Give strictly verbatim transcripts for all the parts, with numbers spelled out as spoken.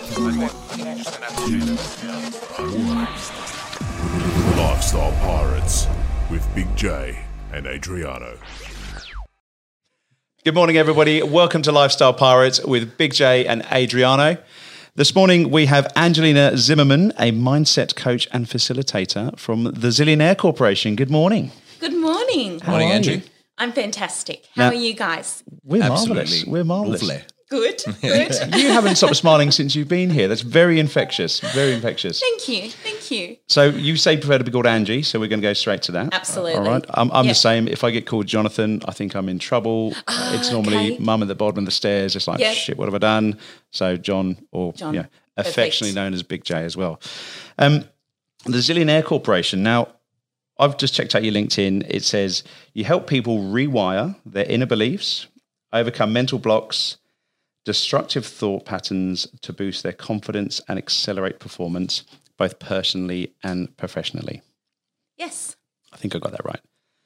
Lifestyle Pirates with Big J and Adriano. Good morning, everybody. Welcome to Lifestyle Pirates with Big J and Adriano. This morning we have Angelina Zimmerman, a mindset coach and facilitator from the Zillionaire Corporation. Good morning. Good morning. How Morning, are Angie. you? I'm fantastic. How Now- are you guys? We're Absolutely marvellous. We're marvellous. lovely. Good, good. You haven't stopped smiling since you've been here. That's very infectious, very infectious. Thank you, thank you. So you say you prefer to be called Angie, so we're going to go straight to that. Absolutely. All right. I'm, I'm Yeah. the same. If I get called Jonathan, I think I'm in trouble. Ah, it's normally okay. mum at the bottom of the stairs. It's like, Yeah. shit, what have I done? So John, or John. you know, affectionately Perfect. known as Big J as well. Um, the Zillionaire Corporation. Now, I've just checked out your LinkedIn. It says you help people rewire their inner beliefs, overcome mental blocks, destructive thought patterns to boost their confidence and accelerate performance, both personally and professionally. Yes. I think I got that right.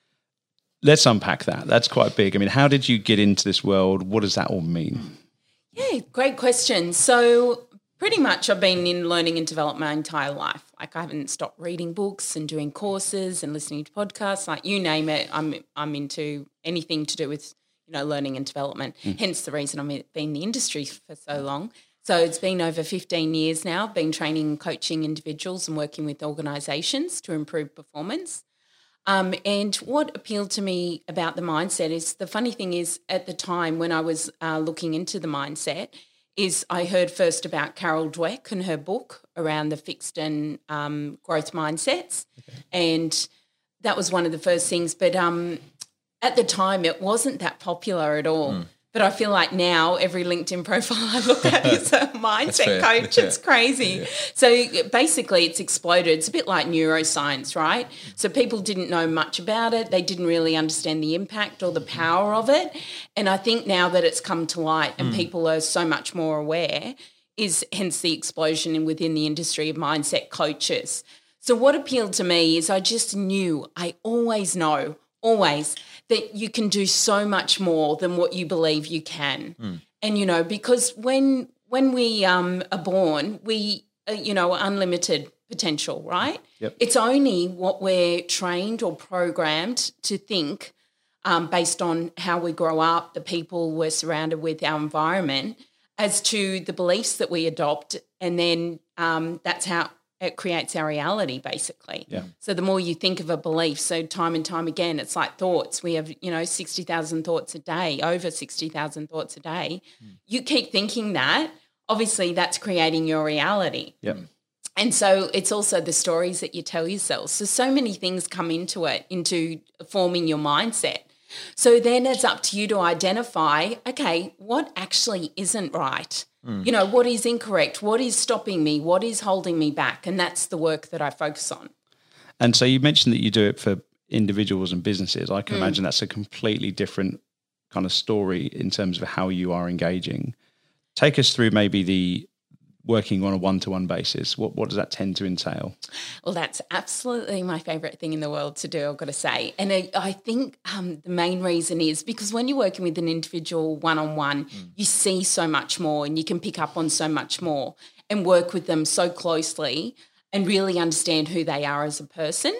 Let's unpack that. That's quite big. I mean, how did you get into this world? What does that all mean? Yeah, great question. So pretty much I've been in learning and development my entire life. Like I haven't stopped reading books and doing courses and listening to podcasts. Like you name it, I'm I'm into anything to do with, you know, learning and development. Mm. Hence the reason I've been in the industry for so long. So it's been over fifteen years now. I've been training and coaching individuals and working with organisations to improve performance. Um, and what appealed to me about the mindset is the funny thing is at the time when I was uh, looking into the mindset is I heard first about Carol Dweck and her book around the fixed and um, growth mindsets. Okay. And that was one of the first things. But um, at the time it wasn't that popular at all. Mm. But I feel like now every LinkedIn profile I look at is a mindset coach. It's crazy. Yeah. So basically it's exploded. It's a bit like neuroscience, right? So people didn't know much about it. They didn't really understand the impact or the power of it. And I think now that it's come to light and mm. people are so much more aware is hence the explosion in, within the industry of mindset coaches. So what appealed to me is I just knew, I always know, always, that you can do so much more than what you believe you can. Mm. And, you know, because when when we um, are born, we, uh, you know, are unlimited potential, right? Yep. It's only what we're trained or programmed to think um, based on how we grow up, the people we're surrounded with, our environment, as to the beliefs that we adopt. And then um, that's how it creates our reality, basically. Yeah. So the more you think of a belief, so time and time again, it's like thoughts. We have, you know, sixty thousand thoughts a day, over sixty thousand thoughts a day. Mm. You keep thinking that, obviously that's creating your reality. Yeah. And so it's also the stories that you tell yourself. So, so many things come into it, into forming your mindset. So then it's up to you to identify, okay, what actually isn't right? Mm. You know, what is incorrect? What is stopping me? What is holding me back? And that's the work that I focus on. And so you mentioned that you do it for individuals and businesses. I can mm. imagine that's a completely different kind of story in terms of how you are engaging. Take us through maybe the working on a one-to-one basis. What what does that tend to entail? Well, that's absolutely my favourite thing in the world to do, I've got to say. And I, I think um, the main reason is because when you're working with an individual one-on-one, mm. you see so much more and you can pick up on so much more and work with them so closely and really understand who they are as a person.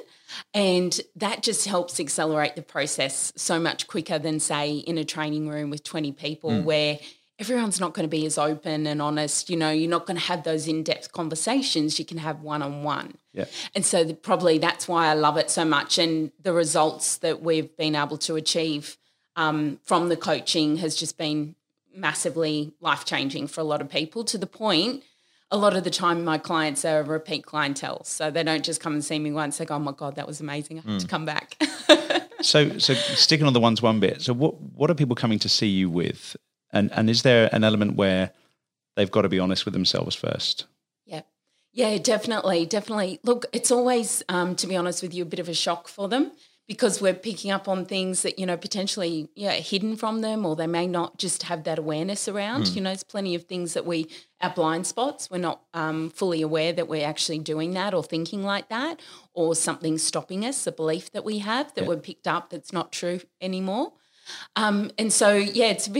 And that just helps accelerate the process so much quicker than, say, in a training room with twenty people mm. where everyone's not going to be as open and honest. You know, you're not going to have those in-depth conversations. You can have one-on-one. Yeah. And so the, probably that's why I love it so much. And the results that we've been able to achieve um, from the coaching has just been massively life-changing for a lot of people, to the point a lot of the time my clients are repeat clientele. So they don't just come and see me once. They go, oh, my God, that was amazing. I have mm. to come back. so so sticking on the one-to-one bit, so what, what are people coming to see you with? And and is there an element where they've got to be honest with themselves first? Yeah, yeah, definitely, definitely. Look, it's always, um, to be honest with you, a bit of a shock for them because we're picking up on things that, you know, potentially yeah, hidden from them, or they may not just have that awareness around. Mm. You know, there's plenty of things that we, our blind spots, we're not um, fully aware that we're actually doing that or thinking like that, or something stopping us, a belief that we have that yeah. we're picked up that's not true anymore. Um, and so, yeah, it's a bit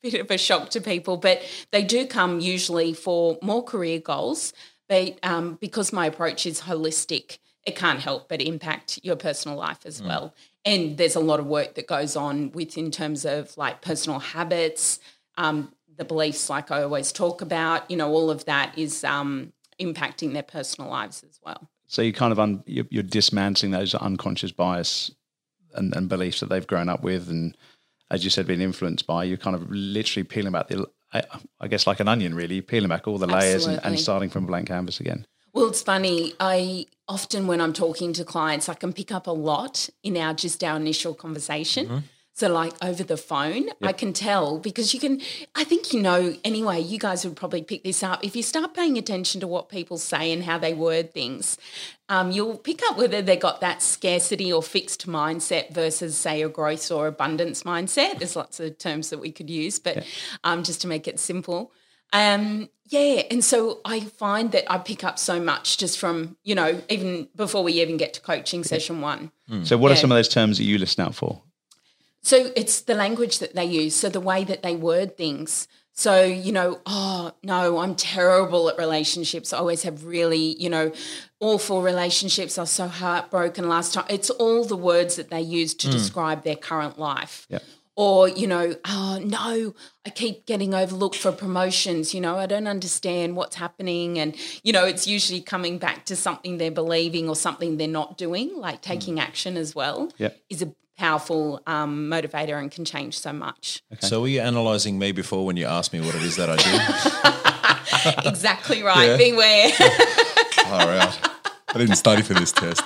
bit of a shock to people, but they do come usually for more career goals. But um, because my approach is holistic, it can't help but impact your personal life as mm. well. And there's a lot of work that goes on with in terms of like personal habits, um, the beliefs like I always talk about, you know, all of that is um, impacting their personal lives as well. So you kind of un, you're, you're dismantling those unconscious bias and, and beliefs that they've grown up with, and as you said, being influenced by. You're kind of literally peeling back the, I, I guess, like an onion, really peeling back all the layers and, and starting from a blank canvas again. Well, it's funny. I often, when I'm talking to clients, I can pick up a lot in our just our initial conversation. Mm-hmm. So like over the phone, yep. I can tell because you can, I think, you know, anyway, you guys would probably pick this up. If you start paying attention to what people say and how they word things, um, you'll pick up whether they got that scarcity or fixed mindset versus, say, a growth or abundance mindset. There's lots of terms that we could use, but yep. um, just to make it simple. Um, yeah, and so I find that I pick up so much just from, you know, even before we even get to coaching session one. Mm. So what yeah. are some of those terms that you listen out for? So it's the language that they use, so the way that they word things. So, you know, oh, no, I'm terrible at relationships. I always have really, you know, awful relationships. I was so heartbroken last time. It's all the words that they use to mm. describe their current life. Yep. Or, you know, oh, no, I keep getting overlooked for promotions. You know, I don't understand what's happening. And, you know, it's usually coming back to something they're believing or something they're not doing, like taking mm. action as well yep. is a powerful um, motivator and can change so much. Okay. So were you analysing me before when you asked me what it is that I do? Exactly right. Beware. All right. I didn't study for this test.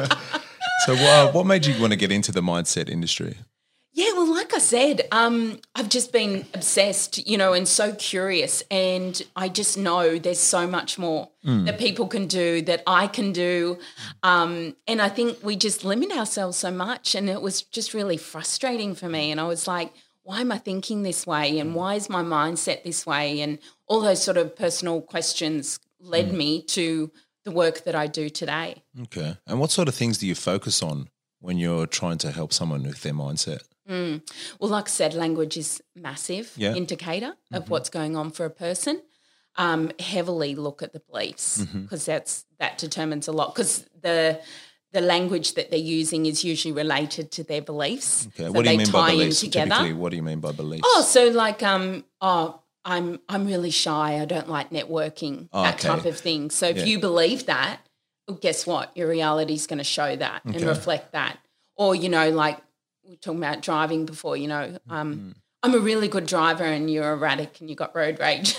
So uh, what made you want to get into the mindset industry? Yeah, well, like I said, um, I've just been obsessed, you know, and so curious, and I just know there's so much more mm. that people can do, that I can do, um, and I think we just limit ourselves so much, and it was just really frustrating for me, and I was like, why am I thinking this way, and why is my mindset this way, and all those sort of personal questions led mm. me to the work that I do today. Okay, and what sort of things do you focus on when you're trying to help someone with their mindset? Mm. Well, like I said, language is massive yeah. indicator of mm-hmm. what's going on for a person. Um, heavily look at the beliefs because mm-hmm. that's that determines a lot because the the language that they're using is usually related to their beliefs. Okay, so what do you mean by beliefs? Together. Typically, what do you mean by beliefs? Oh, so like um, oh, I'm I'm really shy. I don't like networking. Oh, that okay. type of thing. So if yeah. you believe that, well, guess what? Your reality is going to show that okay. and reflect that. Or you know, like. We were talking about driving before, you know, um, mm. I'm a really good driver and you're erratic and you got road rage.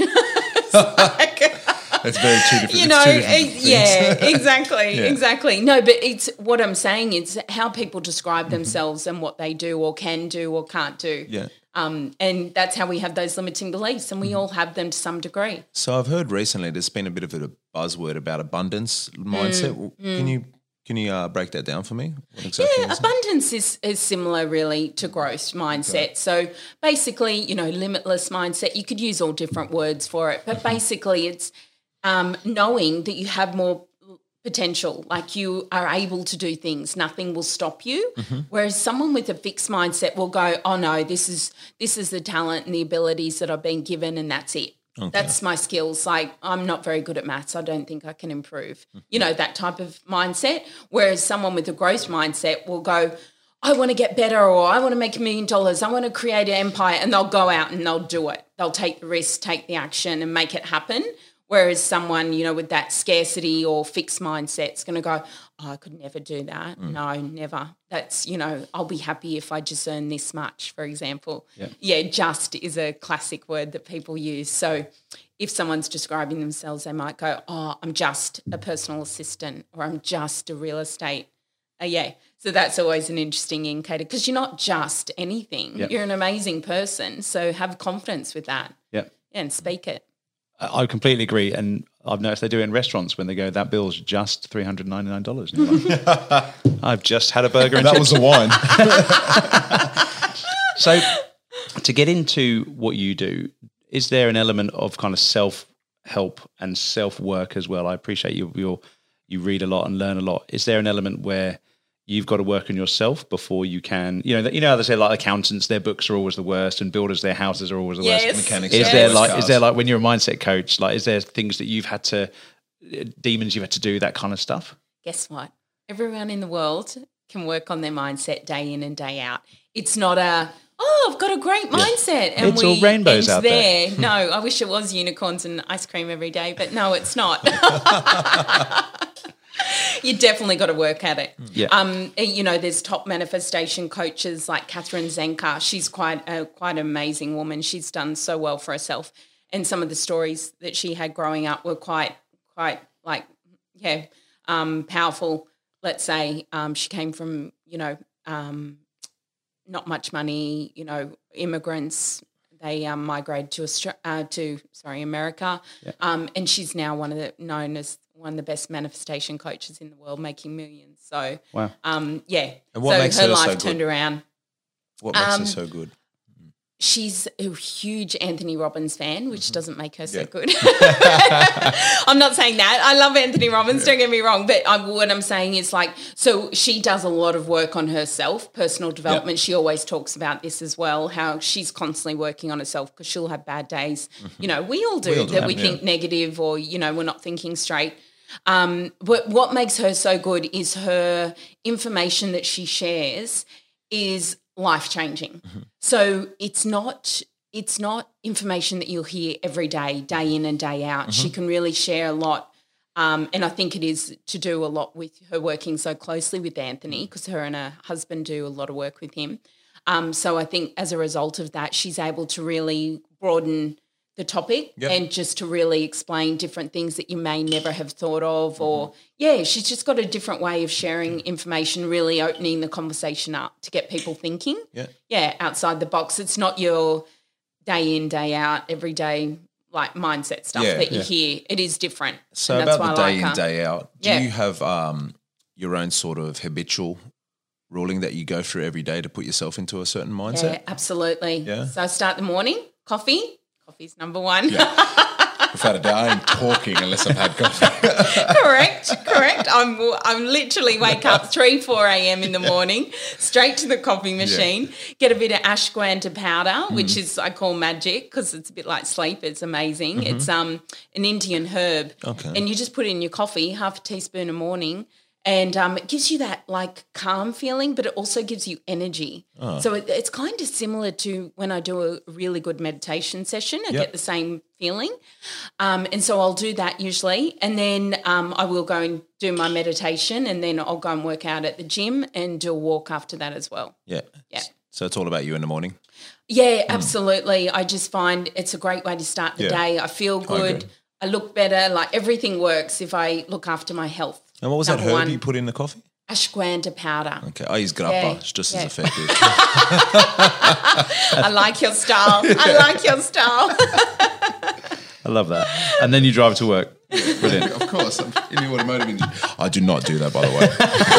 like, That's very two different, you know, two different yeah, exactly, yeah. exactly. No, but it's what I'm saying is how people describe mm-hmm. themselves and what they do or can do or can't do. Yeah. Um, and that's how we have those limiting beliefs, and we mm-hmm. all have them to some degree. So I've heard recently there's been a bit of a buzzword about abundance mindset. Mm. Can you Can you uh, break that down for me? What exactly yeah, is abundance is, is similar really to growth mindset. Okay. So basically, you know, limitless mindset, you could use all different words for it, but basically it's um, knowing that you have more potential, like you are able to do things, nothing will stop you. Mm-hmm. Whereas someone with a fixed mindset will go, oh no, this is this is the talent and the abilities that I've been given and that's it. Okay. That's my skills. Like I'm not very good at maths. I don't think I can improve. Mm-hmm. You know, that type of mindset. Whereas someone with a growth mindset will go, I want to get better or I want to make a million dollars. I want to create an empire, and they'll go out and they'll do it. They'll take the risk, take the action and make it happen. Whereas someone, you know, with that scarcity or fixed mindset is going to go, oh, I could never do that. Mm. No, never. That's, you know, I'll be happy if I just earn this much, for example. Yeah. yeah, just is a classic word that people use. So if someone's describing themselves, they might go, oh, I'm just a personal assistant or I'm just a real estate. Uh, yeah, so that's always an interesting indicator because you're not just anything. Yep. You're an amazing person. So have confidence with that. Yep. And speak it. I completely agree, and I've noticed they do it in restaurants when they go, that bill's just three hundred ninety-nine dollars. Like, I've just had a burger and that chips. was the wine. So to get into what you do, is there an element of kind of self-help and self-work as well? I appreciate you you're, you read a lot and learn a lot. Is there an element where you've got to work on yourself before you can, you know, that- you know how they say like accountants, their books are always the worst, and builders, their houses are always the Yes. worst. Mechanics Is are there the like, worst is there cars. like when you're a mindset coach, like, is there things that you've had to, demons you've had to do, that kind of stuff? Guess what? Everyone in the world can work on their mindset day in and day out. It's not a, oh, I've got a great mindset. And It's all we rainbows end out there. No, I wish it was unicorns and ice cream every day, but no, it's not. You definitely got to work at it. Yeah. Um, you know, there's top manifestation coaches like Catherine Zenka. She's quite a quite an amazing woman. She's done so well for herself. And some of the stories that she had growing up were quite, quite like, yeah, um, powerful. Let's say um, she came from, you know, um, not much money, you know, immigrants. They um, migrated to Austra- uh, to sorry America, Yeah. um, and she's now one of the known as one of the best manifestation coaches in the world, making millions. So, Wow. um, yeah. And what so makes her her so life good? turned around. What makes Um, her so good? She's a huge Anthony Robbins fan, which doesn't make her so Yeah. good. I'm not saying that. I love Anthony Robbins, don't get me wrong. But I, what I'm saying is like, so she does a lot of work on herself, personal development. She always talks about this as well, how she's constantly working on herself because she'll have bad days. You know, we all do, We all do, that we yeah. think negative or, you know, we're not thinking straight. Um, but what makes her so good is her information that she shares is life-changing. Mm-hmm. So it's not it's not information that you'll hear every day, day in and day out. She can really share a lot. Um, and I think it is to do a lot with her working so closely with Anthony because her and her husband do a lot of work with him. Um, so I think as a result of that, she's able to really broaden the topic Yep. and just to really explain different things that you may never have thought of or, yeah, she's just got a different way of sharing information, really opening the conversation up to get people thinking. Yeah. Yeah, outside the box. It's not your day in, day out, everyday like mindset stuff Yeah, that you yeah. hear. It is different. So and that's about why the I day like in, her. day out, do Yeah. you have um, your own sort of habitual ruling that you go through every day to put yourself into a certain Yeah, mindset? absolutely. Yeah. So I start the morning, coffee. Coffee's number one. Without a doubt, I ain't talking unless I've had coffee. correct, correct. I'm I'm literally wake up three, four a.m. in the morning, straight to the coffee machine, get a bit of ashwagandha powder, which is I call magic because it's a bit like sleep. It's amazing. It's um an Indian herb, Okay. and you just put it in your coffee, half a teaspoon a morning. And um, it gives you that like calm feeling, but it also gives you energy. So it, it's kind of similar to when I do a really good meditation session. I Yep. get the same feeling. Um, and so I'll do that usually. And then um, I will go and do my meditation and then I'll go and work out at the gym and do a walk after that as well. Yeah. Yeah. So it's all about you in the morning? Yeah, absolutely. I just find it's a great way to start the Yeah. day. I feel good. agree. I look better. Like everything works if I look after my health. And what was that Number herb one. you put in the coffee? Ashwagandha powder. Okay, I use grappa. Yeah, It's just yeah. as effective. I like your style. I like your style. I love that. And then you drive to work. Brilliant. Of course, I'm in the automotive industry. I do not do that, by the way.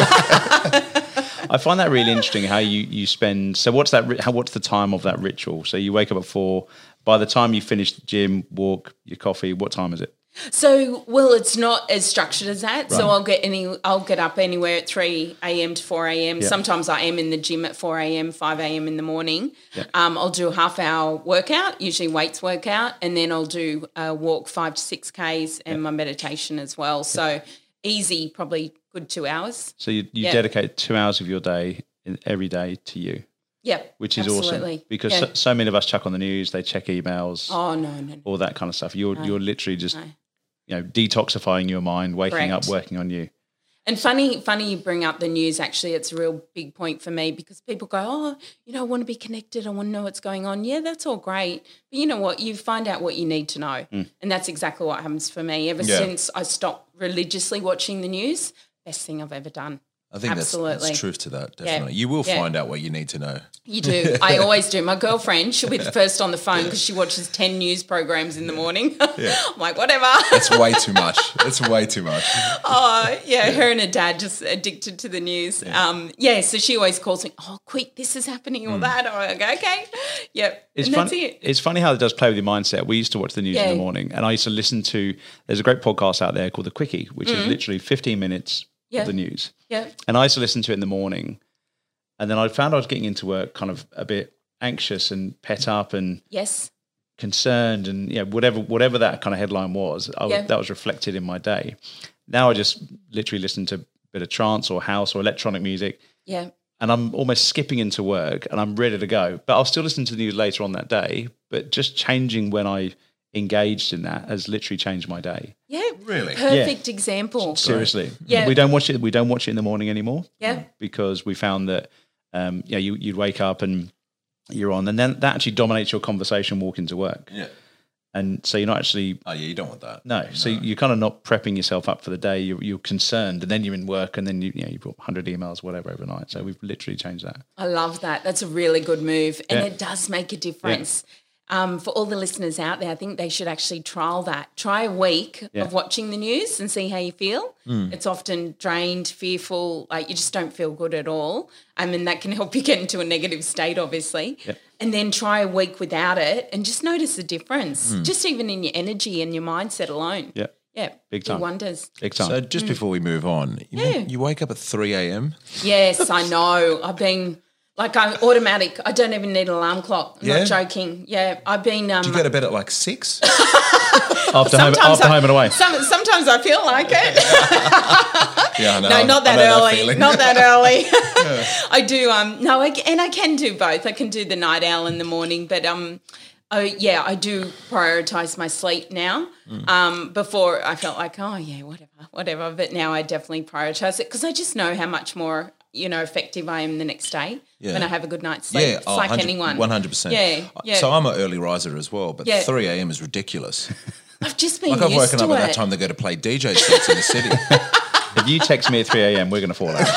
I find that really interesting how you, you spend. So what's that? ri- How what's the time of that ritual? So you wake up at four. By the time you finish the gym, walk, your coffee, what time is it? So, well, it's not as structured as that. So Right. I'll get any. I'll get up anywhere at three a.m. to four a.m. Yeah. Sometimes I am in the gym at four a.m., five a.m. in the morning. Um, I'll do a half hour workout, usually weights workout, and then I'll do a walk five to six Ks and my meditation as well. So easy, probably good two hours. So you, you Yeah. dedicate two hours of your day in, every day to you, Yeah, which is absolutely. awesome because Yeah. so, so many of us check on the news, they check emails, Oh no, no, no. all that kind of stuff. You're you're literally just No. you know detoxifying your mind, waking up, Correct. working on you. And funny, funny you bring up the news. Actually, it's a real big point for me because people go, "Oh, you know, I want to be connected. I want to know what's going on." Yeah, that's all great, but you know what? You find out what you need to know, and that's exactly what happens for me. Ever Yeah. since I stopped religiously watching the news, best thing I've ever done. I think that's, Absolutely. that's truth to that, definitely. You will Yeah. find out what you need to know. You do. I always do. My girlfriend, she'll be the first on the phone because she watches ten news programs in the morning. I'm like, whatever. It's way too much. It's way too much. Oh, yeah, her and her dad just addicted to the news. Yeah, um, yeah so she always calls me, oh, quick, this is happening or that. I'm like, okay, yep, It's and fun, that's it. It's funny how it does play with your mindset. We used to watch the news in Yeah. the morning, and I used to listen to. There's a great podcast out there called The Quickie, which Mm-hmm. is literally fifteen minutes Yeah. of the news. Yeah. And I used to listen to it in the morning. And then I found I was getting into work kind of a bit anxious and pet up and Yes. concerned and, you know, whatever whatever that kind of headline was, I, Yeah. that was reflected in my day. Now I just literally listen to a bit of trance or house or electronic music. Yeah. And I'm almost skipping into work and I'm ready to go. But I'll still listen to the news later on that day. But just changing when I engaged in that has literally changed my day. Yeah. Really? Perfect example. Seriously. Yeah. We don't watch it. We don't watch it in the morning anymore. Yeah. Because we found that, um, yeah, you, you'd wake up and you're on, and then that actually dominates your conversation walking to work. Yeah. And so you're not actually, Oh, yeah, you don't want that. no. So you're kind of not prepping yourself up for the day. You're, you're concerned, and then you're in work, and then you, you know, you've got one hundred emails, whatever, overnight. So we've literally changed that. I love that. That's a really good move. And Yeah. it does make a difference. Um, for all the listeners out there, I think they should actually trial that. Try a week Yeah. of watching the news and see how you feel. It's often drained, fearful, like you just don't feel good at all. I mean, that can help you get into a negative state, obviously. Yeah. And then try a week without it and just notice the difference, just even in your energy and your mindset alone. Yeah. Yeah. Big do time. wonders. Big time. So just before we move on, you, Yeah. you wake up at three a.m. Yes, I know. I've been like I'm automatic. I don't even need an alarm clock. I'm Yeah? not joking. Yeah, I've been. Um, Do you go to bed at like six? after home, sometimes after I, home and away. Some, sometimes I feel like it. Yeah, I know. No, not that I know early. feeling. Not that early. I do. Um, no, I, and I can do both. I can do the night owl in the morning, but um, oh yeah, I do prioritize my sleep now. Mm. Um, before I felt like, oh yeah, whatever, whatever. But now I definitely prioritize it because I just know how much more you know effective I am the next day Yeah. when I have a good night's sleep. Yeah, It's oh, like one hundred anyone. one hundred percent. Yeah, yeah. So I'm an early riser as well, but Yeah. three a.m. is ridiculous. I've just been Like I've used woken to up at it. that time to go to play D J sets in the city. If you text me at three a.m., we're going to fall out.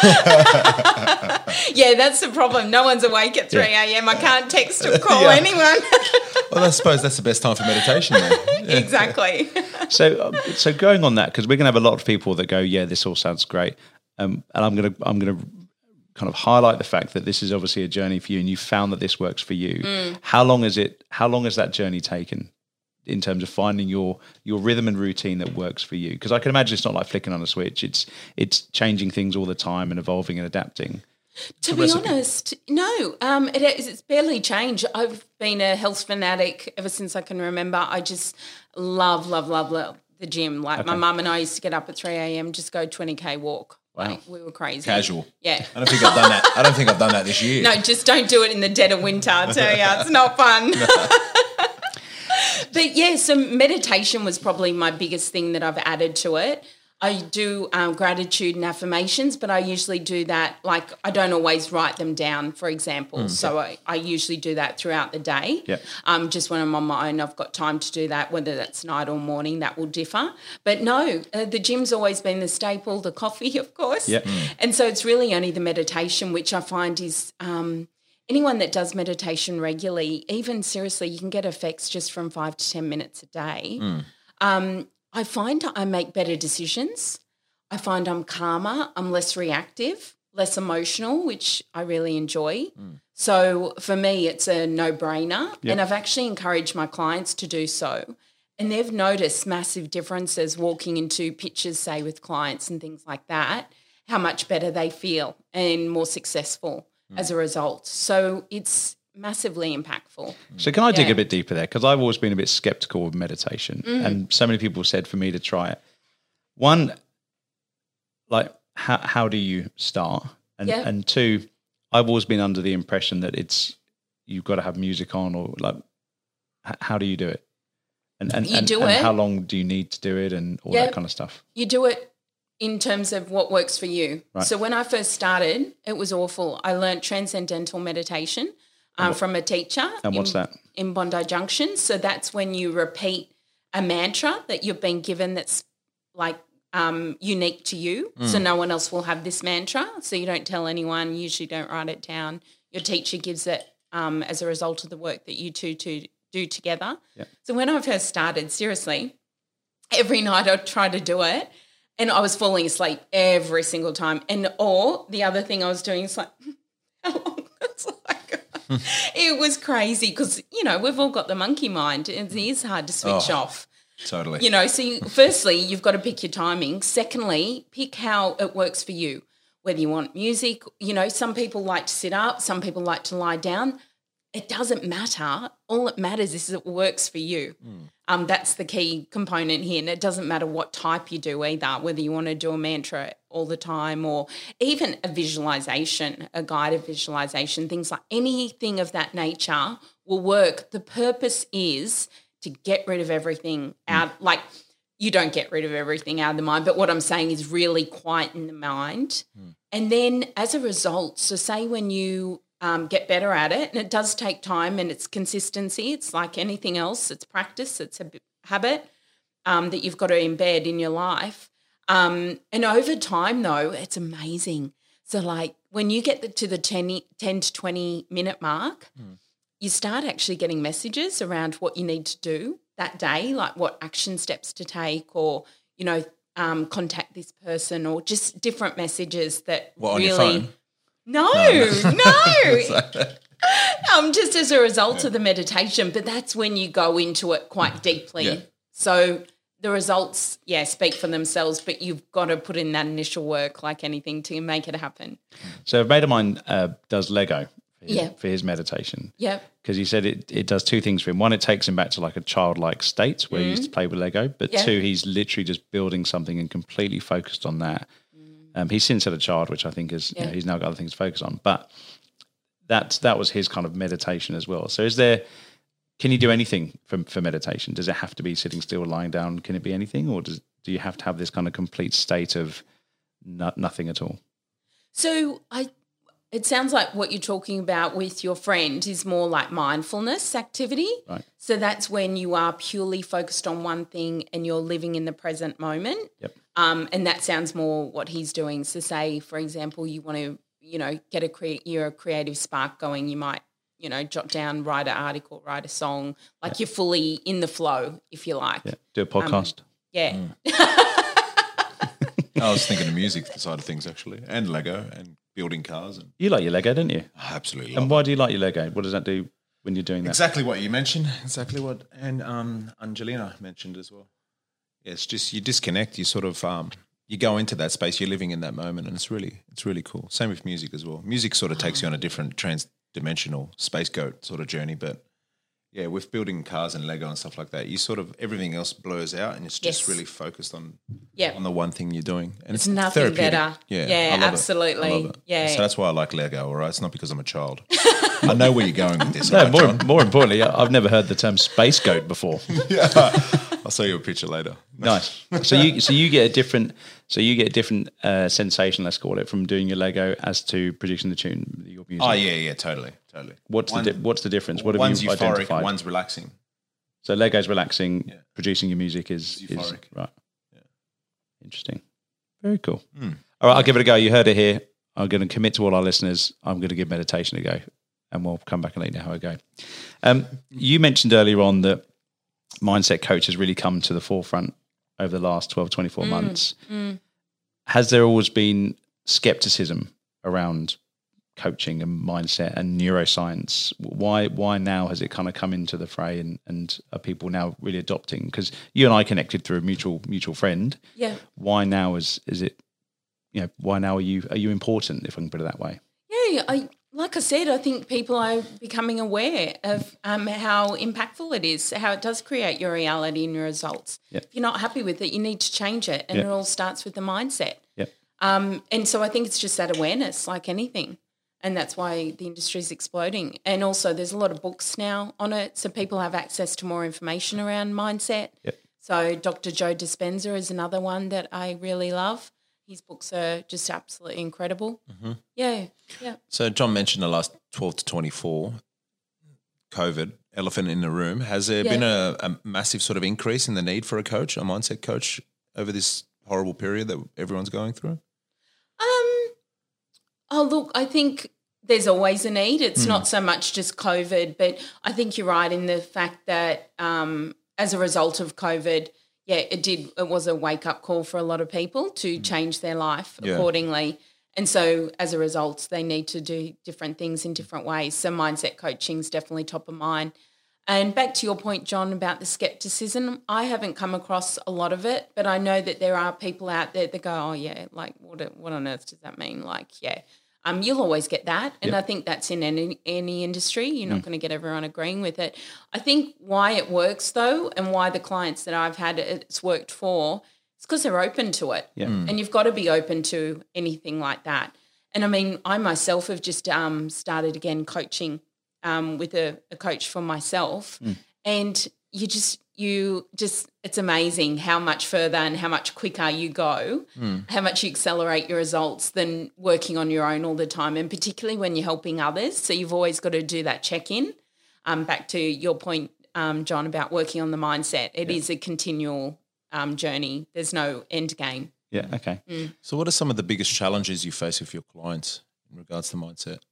Yeah, that's the problem. No one's awake at three a.m. I can't text or call Yeah. anyone. Well, I suppose that's the best time for meditation then. Exactly. So, um, so going on that, because we're going to have a lot of people that go, yeah, this all sounds great. Um, and I'm going to, I'm going to kind of highlight the fact that this is obviously a journey for you and you found that this works for you. Mm. How long is it, how long has that journey taken in terms of finding your, your rhythm and routine that works for you? Because I can imagine it's not like flicking on a switch. It's, it's changing things all the time and evolving and adapting. To be honest, no, um, it, it's barely changed. I've been a health fanatic ever since I can remember. I just love, love, love, love the gym. Like my mum and I used to get up at three a.m., just go twenty K walk. Wow. Like, we were crazy. Casual. Yeah. I don't think I've done that. I don't think I've done that this year. No, just don't do it in the dead of winter, I tell you. It's not fun. But yeah, so meditation was probably my biggest thing that I've added to it. I do um, gratitude and affirmations, but I usually do that, like I don't always write them down, for example. So I, I usually do that throughout the day. Yep. Um, just when I'm on my own, I've got time to do that, whether that's night or morning, that will differ. But no, uh, the gym's always been the staple, the coffee, of course. Yep. And so it's really only the meditation, which I find is um, anyone that does meditation regularly, even seriously, you can get effects just from five to ten minutes a day. Um, I find I make better decisions. I find I'm calmer, I'm less reactive, less emotional, which I really enjoy. So for me, it's a no-brainer. Yep. And I've actually encouraged my clients to do so. And they've noticed massive differences walking into pitches, say, with clients and things like that, how much better they feel and more successful as a result. So it's massively impactful. So can I dig Yeah. a bit deeper there? Because I've always been a bit skeptical of meditation and so many people said for me to try it. One, like how, how do you start? And, Yeah. and two, I've always been under the impression that it's, you've got to have music on or like, h- how do you do it? And, and, You and, do and it. how long do you need to do it and all Yeah. that kind of stuff? You do it in terms of what works for you. Right. So when I first started, it was awful. I learned transcendental meditation um, from a teacher. And what's in, that? In Bondi Junction. So that's when you repeat a mantra that you've been given that's like um, unique to you. So no one else will have this mantra. So you don't tell anyone, you usually don't write it down. Your teacher gives it um, as a result of the work that you two to do together. Yeah. So when I first started, seriously, every night I'd try to do it and I was falling asleep every single time. And or the other thing I was doing is like, how long? It's like, it was crazy because, you know, we've all got the monkey mind. It is hard to switch Oh. off. Totally. You know, so you, firstly, you've got to pick your timing. Secondly, pick how it works for you, whether you want music. You know, some people like to sit up, some people like to lie down. It doesn't matter. All that matters is it works for you. Mm. Um, that's the key component here. And it doesn't matter what type you do either, whether you want to do a mantra all the time or even a visualization, a guided visualization, things like anything of that nature will work. The purpose is to get rid of everything out. Mm. Like you don't get rid of everything out of the mind, but what I'm saying is really quieten the mind. Mm. And then as a result, so say when you Um, get better at it, and it does take time and it's consistency. It's like anything else. It's practice. It's a habit um, that you've got to embed in your life. Um, and over time, though, it's amazing. So, like when you get the, to the ten, ten to twenty minute mark, mm. you start actually getting messages around what you need to do that day, like what action steps to take, or you know, um, contact this person, or just different messages that what, really. On your phone? No, no. no. um, just as a result yeah. of the meditation, but that's when you go into it quite deeply. Yeah. So the results, yeah, speak for themselves, but you've got to put in that initial work like anything to make it happen. So a mate of mine uh, does Lego for his, yeah. for his meditation. Yeah. Because he said it, it does two things for him. One, it takes him back to like a childlike state where mm. he used to play with Lego. But yeah. two, he's literally just building something and completely focused on that. Um, he's since had a child, which I think is, yeah. you know, he's now got other things to focus on. But that that was his kind of meditation as well. So is there, can you do anything for, for meditation? Does it have to be sitting still, lying down? Can it be anything? Or does, do you have to have this kind of complete state of no, nothing at all? So I, it sounds like what you're talking about with your friend is more like mindfulness activity. Right. So that's when you are purely focused on one thing and you're living in the present moment. Yep. Um, and that sounds more what he's doing. So say, for example, you want to, you know, get a cre- you're a creative spark going, you might, you know, jot down, write an article, write a song, like yeah. you're fully in the flow, if you like. Yeah. Do a podcast. Um, yeah. Mm. I was thinking of music side of things actually, and Lego and building cars. And you like your Lego, don't you? Absolutely. And why do you like your Lego? What does that do when you're doing that? Exactly what you mentioned. Exactly what, and um, Angelina mentioned as well. Yeah, it's just you disconnect. You sort of um, you go into that space. You're living in that moment, and it's really it's really cool. Same with music as well. Music sort of takes you on a different trans-dimensional space goat sort of journey. But yeah, with building cars and Lego and stuff like that, you sort of everything else blurs out, and it's just yes. really focused on yeah. on the one thing you're doing. And it's, it's nothing therapeutic. better. Yeah, yeah, I love absolutely. It. I love it. Yeah, so that's why I like Lego. All right, it's not because I'm a child. I know where you're going with this. No, right, more John? more importantly, I've never heard the term space goat before. yeah. I'll show you a picture later. Nice. So you so you get a different so you get a different uh, sensation, let's call it, from doing your Lego as to producing the tune, your music. Oh yeah, yeah, totally, totally. What's One, the di- what's the difference? What have one's you euphoric, identified? one's relaxing. So Lego's relaxing. Yeah. Producing your music is It's euphoric. Is, right. Yeah. Interesting. Very cool. Mm. All right, I'll give it a go. You heard it here. I'm going to commit to all our listeners. I'm going to give meditation a go, and we'll come back and let you know how I go. Um, you mentioned earlier on that mindset coach has really come to the forefront over the last twelve, twenty-four mm, months. Mm. Has there always been skepticism around coaching and mindset and neuroscience? Why why now has it kind of come into the fray, and, and are people now really adopting? Because you and I connected through a mutual mutual friend. Yeah. Why now is is it, you know, why now are you are you important, if I can put it that way? Yeah, I like I said, I think people are becoming aware of um, how impactful it is, how it does create your reality and your results. Yep. If you're not happy with it, you need to change it, and yep. it all starts with the mindset. Yep. Um, and so I think it's just that awareness, like anything, and that's why the industry is exploding. And also there's a lot of books now on it, so people have access to more information around mindset. Yep. So Doctor Joe Dispenza is another one that I really love. His books are just absolutely incredible. Mm-hmm. Yeah, yeah. So John mentioned the last twelve to twenty-four, COVID, elephant in the room. Has there Yeah. been a, a massive sort of increase in the need for a coach, a mindset coach, over this horrible period that everyone's going through? Um. Oh, look, I think there's always a need. It's mm. not so much just COVID, but I think you're right in the fact that um, as a result of COVID, yeah, it did. It was a wake-up call for a lot of people to mm. change their life yeah. accordingly. And so as a result, they need to do different things in different ways. So mindset coaching is definitely top of mind. And back to your point, John, about the skepticism, I haven't come across a lot of it, but I know that there are people out there that go, oh, yeah, like what what on earth does that mean? Like, yeah, um, you'll always get that. And Yep. I think that's in any, any industry. You're not going to get everyone agreeing with it. I think why it works, though, and why the clients that I've had it's worked for, it's because they're open to it. Yeah. And you've got to be open to anything like that. And, I mean, I myself have just um, started again coaching Um, with a, a coach for myself, Mm. and you just you just it's amazing how much further and how much quicker you go, Mm. how much you accelerate your results than working on your own all the time, and particularly when you're helping others. So you've always got to do that check-in. Um, back to your point, um, John, about working on the mindset. It Yeah. is a continual um, journey. There's no end game. Yeah. Okay. So, what are some of the biggest challenges you face with your clients in regards to mindset?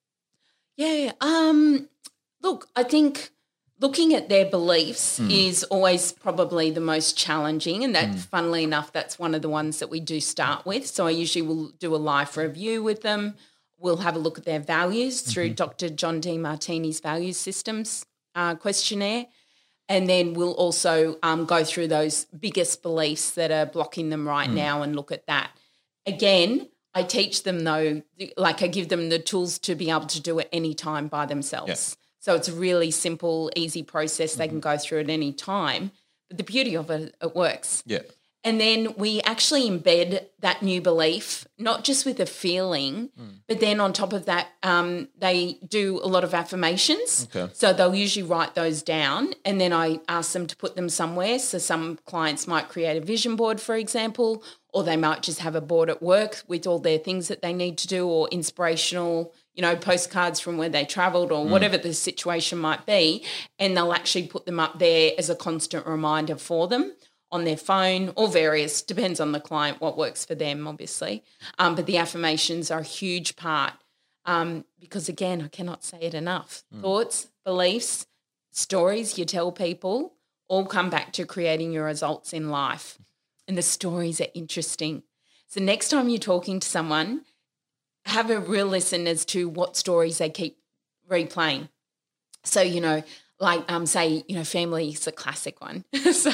Yeah. Um, look, I think looking at their beliefs is always probably the most challenging, and that, funnily enough, that's one of the ones that we do start with. So I usually will do a live review with them. We'll have a look at their values through Doctor John D. Martini's Values Systems uh, questionnaire, and then we'll also um, go through those biggest beliefs that are blocking them right now and look at that. Again, I teach them, though, like I give them the tools to be able to do it any time by themselves. Yeah. So it's a really simple, easy process. They can go through at any time. But the beauty of it, it works. Yeah. And then we actually embed that new belief, not just with a feeling, but then on top of that, um, they do a lot of affirmations. Okay. So they'll usually write those down, and then I ask them to put them somewhere. So some clients might create a vision board, for example, or they might just have a board at work with all their things that they need to do, or inspirational, you know, postcards from where they travelled, or whatever the situation might be, and they'll actually put them up there as a constant reminder for them on their phone, or various, depends on the client, what works for them, obviously. Um, but the affirmations are a huge part um, because, again, I cannot say it enough. Thoughts, beliefs, stories you tell people all come back to creating your results in life. And the stories are interesting. So next time you're talking to someone, have a real listen as to what stories they keep replaying. So, you know, like um, say, you know, family is a classic one. So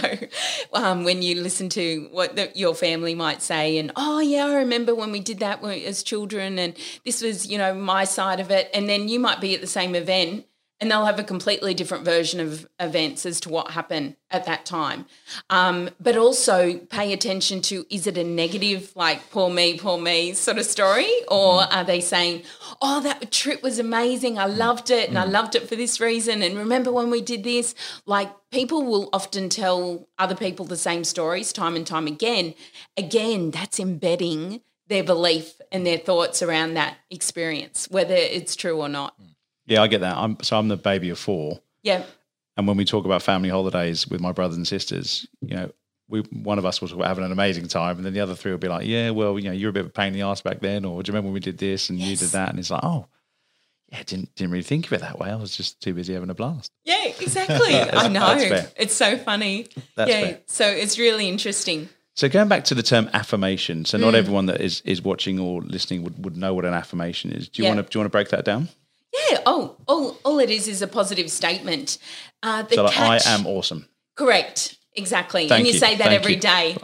um, when you listen to what the, your family might say and, oh, yeah, I remember when we did that when, as children, and this was, you know, my side of it. And then you might be at the same event and they'll have a completely different version of events as to what happened at that time. Um, but also pay attention to, is it a negative, like poor me, poor me sort of story, or are they saying, oh, that trip was amazing, I loved it, and I loved it for this reason, and remember when we did this? Like, people will often tell other people the same stories time and time again. Again, that's embedding their belief and their thoughts around that experience, whether it's true or not. Yeah, I get that. I'm so I'm the baby of four. Yeah. And when we talk about family holidays with my brothers and sisters, you know, we one of us will talk about having an amazing time, and then the other three will be like, yeah, well, you know, you're a bit of a pain in the arse back then, or do you remember when we did this and Yes. you did that? And it's like, oh, yeah, didn't didn't really think of it that way. I was just too busy having a blast. Yeah, exactly. I know. That's fair. It's so funny. That's yeah. fair. So it's really interesting. So going back to the term affirmation, so not everyone that is is watching or listening would, would know what an affirmation is. Do you Yeah. want to do you want to break that down? Yeah. Oh, all, all it is is a positive statement. Uh, the So like, I catch, am awesome. Correct. Exactly. Thank and you, you. say that Thank every you. day.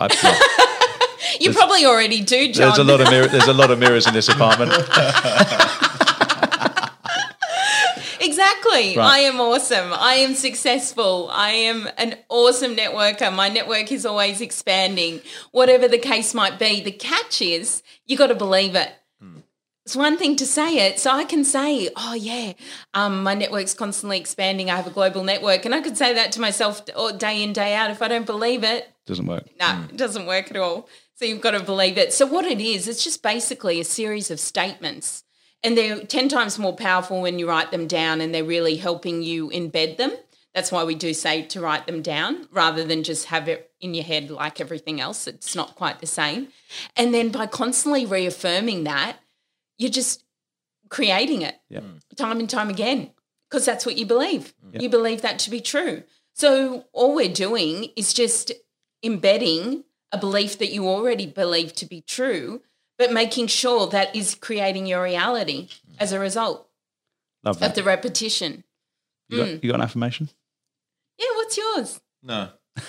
I, You probably already do, John. there's a lot of mirror, there's a lot of mirrors in this apartment. Exactly. Right. I am awesome. I am successful. I am an awesome networker. My network is always expanding. Whatever the case might be, the catch is you got to believe it. It's one thing to say it. So I can say, oh, yeah, um, my network's constantly expanding. I have a global network. And I could say that to myself day in, day out. If I don't believe it, Doesn't work. no, it doesn't work at all. So you've got to believe it. So what it is, it's just basically a series of statements. And they're ten times more powerful when you write them down, and they're really helping you embed them. That's why we do say to write them down rather than just have it in your head like everything else. It's not quite the same. And then by constantly reaffirming that, you're just creating it Yeah. time and time again because that's what you believe. You believe that to be true. So all we're doing is just embedding a belief that you already believe to be true, but making sure that is creating your reality as a result Love of that. the repetition. You got, you got an affirmation? Yeah, what's yours? No.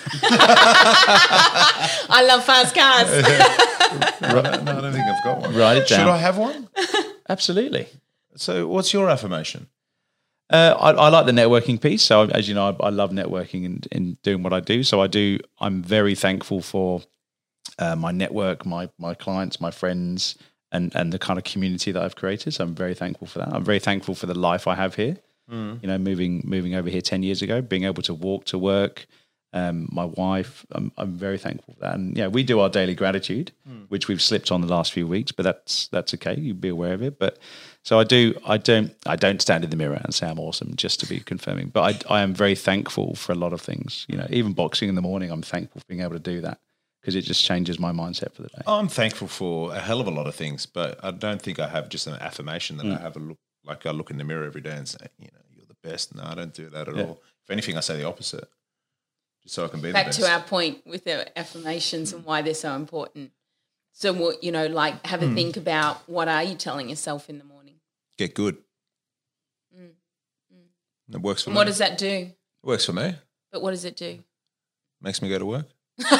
I love fast cars. No, I don't, no, I don't think I've got one. Write it down. Should I have one? Absolutely. So what's your affirmation? Uh, I, I like the networking piece. So, as you know, I, I love networking and, and doing what I do. So, I do. I'm very thankful for uh, my network, my my clients, my friends, and and the kind of community that I've created. So, I'm very thankful for that. I'm very thankful for the life I have here. Mm. You know, moving moving over here ten years ago, being able to walk to work. Um, my wife, I'm, I'm very thankful for that. And yeah, we do our daily gratitude, mm. which we've slipped on the last few weeks, but that's that's okay. You be aware of it. But so I do. I don't. I don't stand in the mirror and say I'm awesome, just to be confirming. But I, I am very thankful for a lot of things. You know, even boxing in the morning, I'm thankful for being able to do that because it just changes my mindset for the day. I'm thankful for a hell of a lot of things, but I don't think I have just an affirmation that mm. I have a look like I look in the mirror every day and say, you know, you're the best. No, I don't do that at yeah. all. If anything, I say the opposite. Just so I can be back the best. to our point with the affirmations mm. and why they're so important. So, what you know, like, have a mm. think about what are you telling yourself in the morning? Get good. Mm. Mm. It works for and me. What does that do? It works for me. But what does it do? Makes me go to work.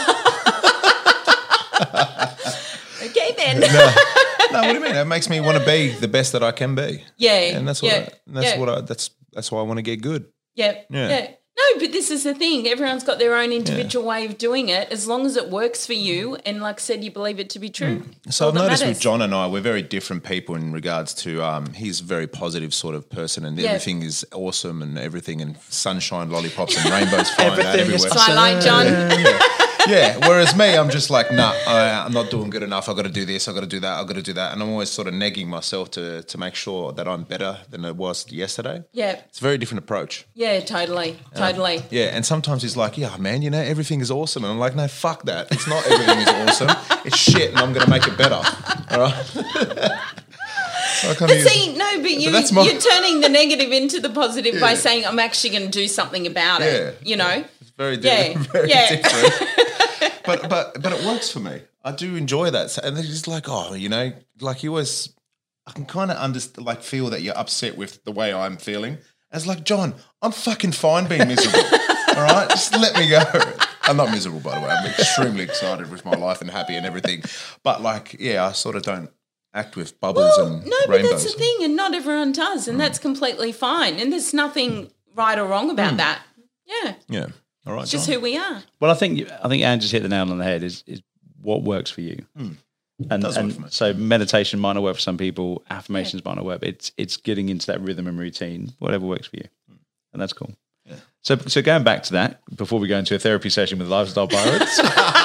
Okay, then. No. no, what do you mean? It makes me want to be the best that I can be. Yeah, and that's what. Yeah, I, and that's yeah. what I. That's that's why I want to get good. Yeah, yeah, yeah. No, but this is the thing. Everyone's got their own individual yeah. way of doing it. As long as it works for you, and like I said, you believe it to be true. Mm. So I've noticed matters. with John and I, we're very different people in regards to. Um, he's a very positive sort of person, and yeah. everything is awesome, and everything, and sunshine, lollipops, and rainbows flying out everywhere. That's why I like John. Yeah. Yeah, whereas me, I'm just like, nah, I, I'm not doing good enough. I've got to do this, I've got to do that, I've got to do that. And I'm always sort of negging myself to to make sure that I'm better than I was yesterday. Yeah. It's a very different approach. Yeah, totally, totally. Um, yeah, and sometimes he's like, yeah, man, you know, everything is awesome. And I'm like, no, fuck that. It's not everything is awesome. It's shit, and I'm going to make it better. All right? So but see, no, but, you, but my... you're turning the negative into the positive yeah. by saying, I'm actually going to do something about yeah. it, you know? It's very different. Yeah. Very yeah. different. But but but it works for me. I do enjoy that, and it's just like, oh, you know, like you always, I can kind of understand, like feel that you're upset with the way I'm feeling. As like, John, I'm fucking fine being miserable. All right, just let me go. I'm not miserable, by the way. I'm extremely excited with my life and happy and everything. But like, yeah, I sort of don't act with bubbles well, and no, rainbows. but that's the thing, and not everyone does, and mm. that's completely fine. And there's nothing right or wrong about mm. that. Yeah. Yeah. All right, it's just John. who we are. Well, I think I think Anne just hit the nail on the head. Is is what works for you, mm. and, Does and work for me. So meditation might not work for some people. Affirmations yeah. might not work. But it's it's getting into that rhythm and routine, whatever works for you, mm. and that's cool. Yeah. So so going back to that before we go into a therapy session with Lifestyle Pirates.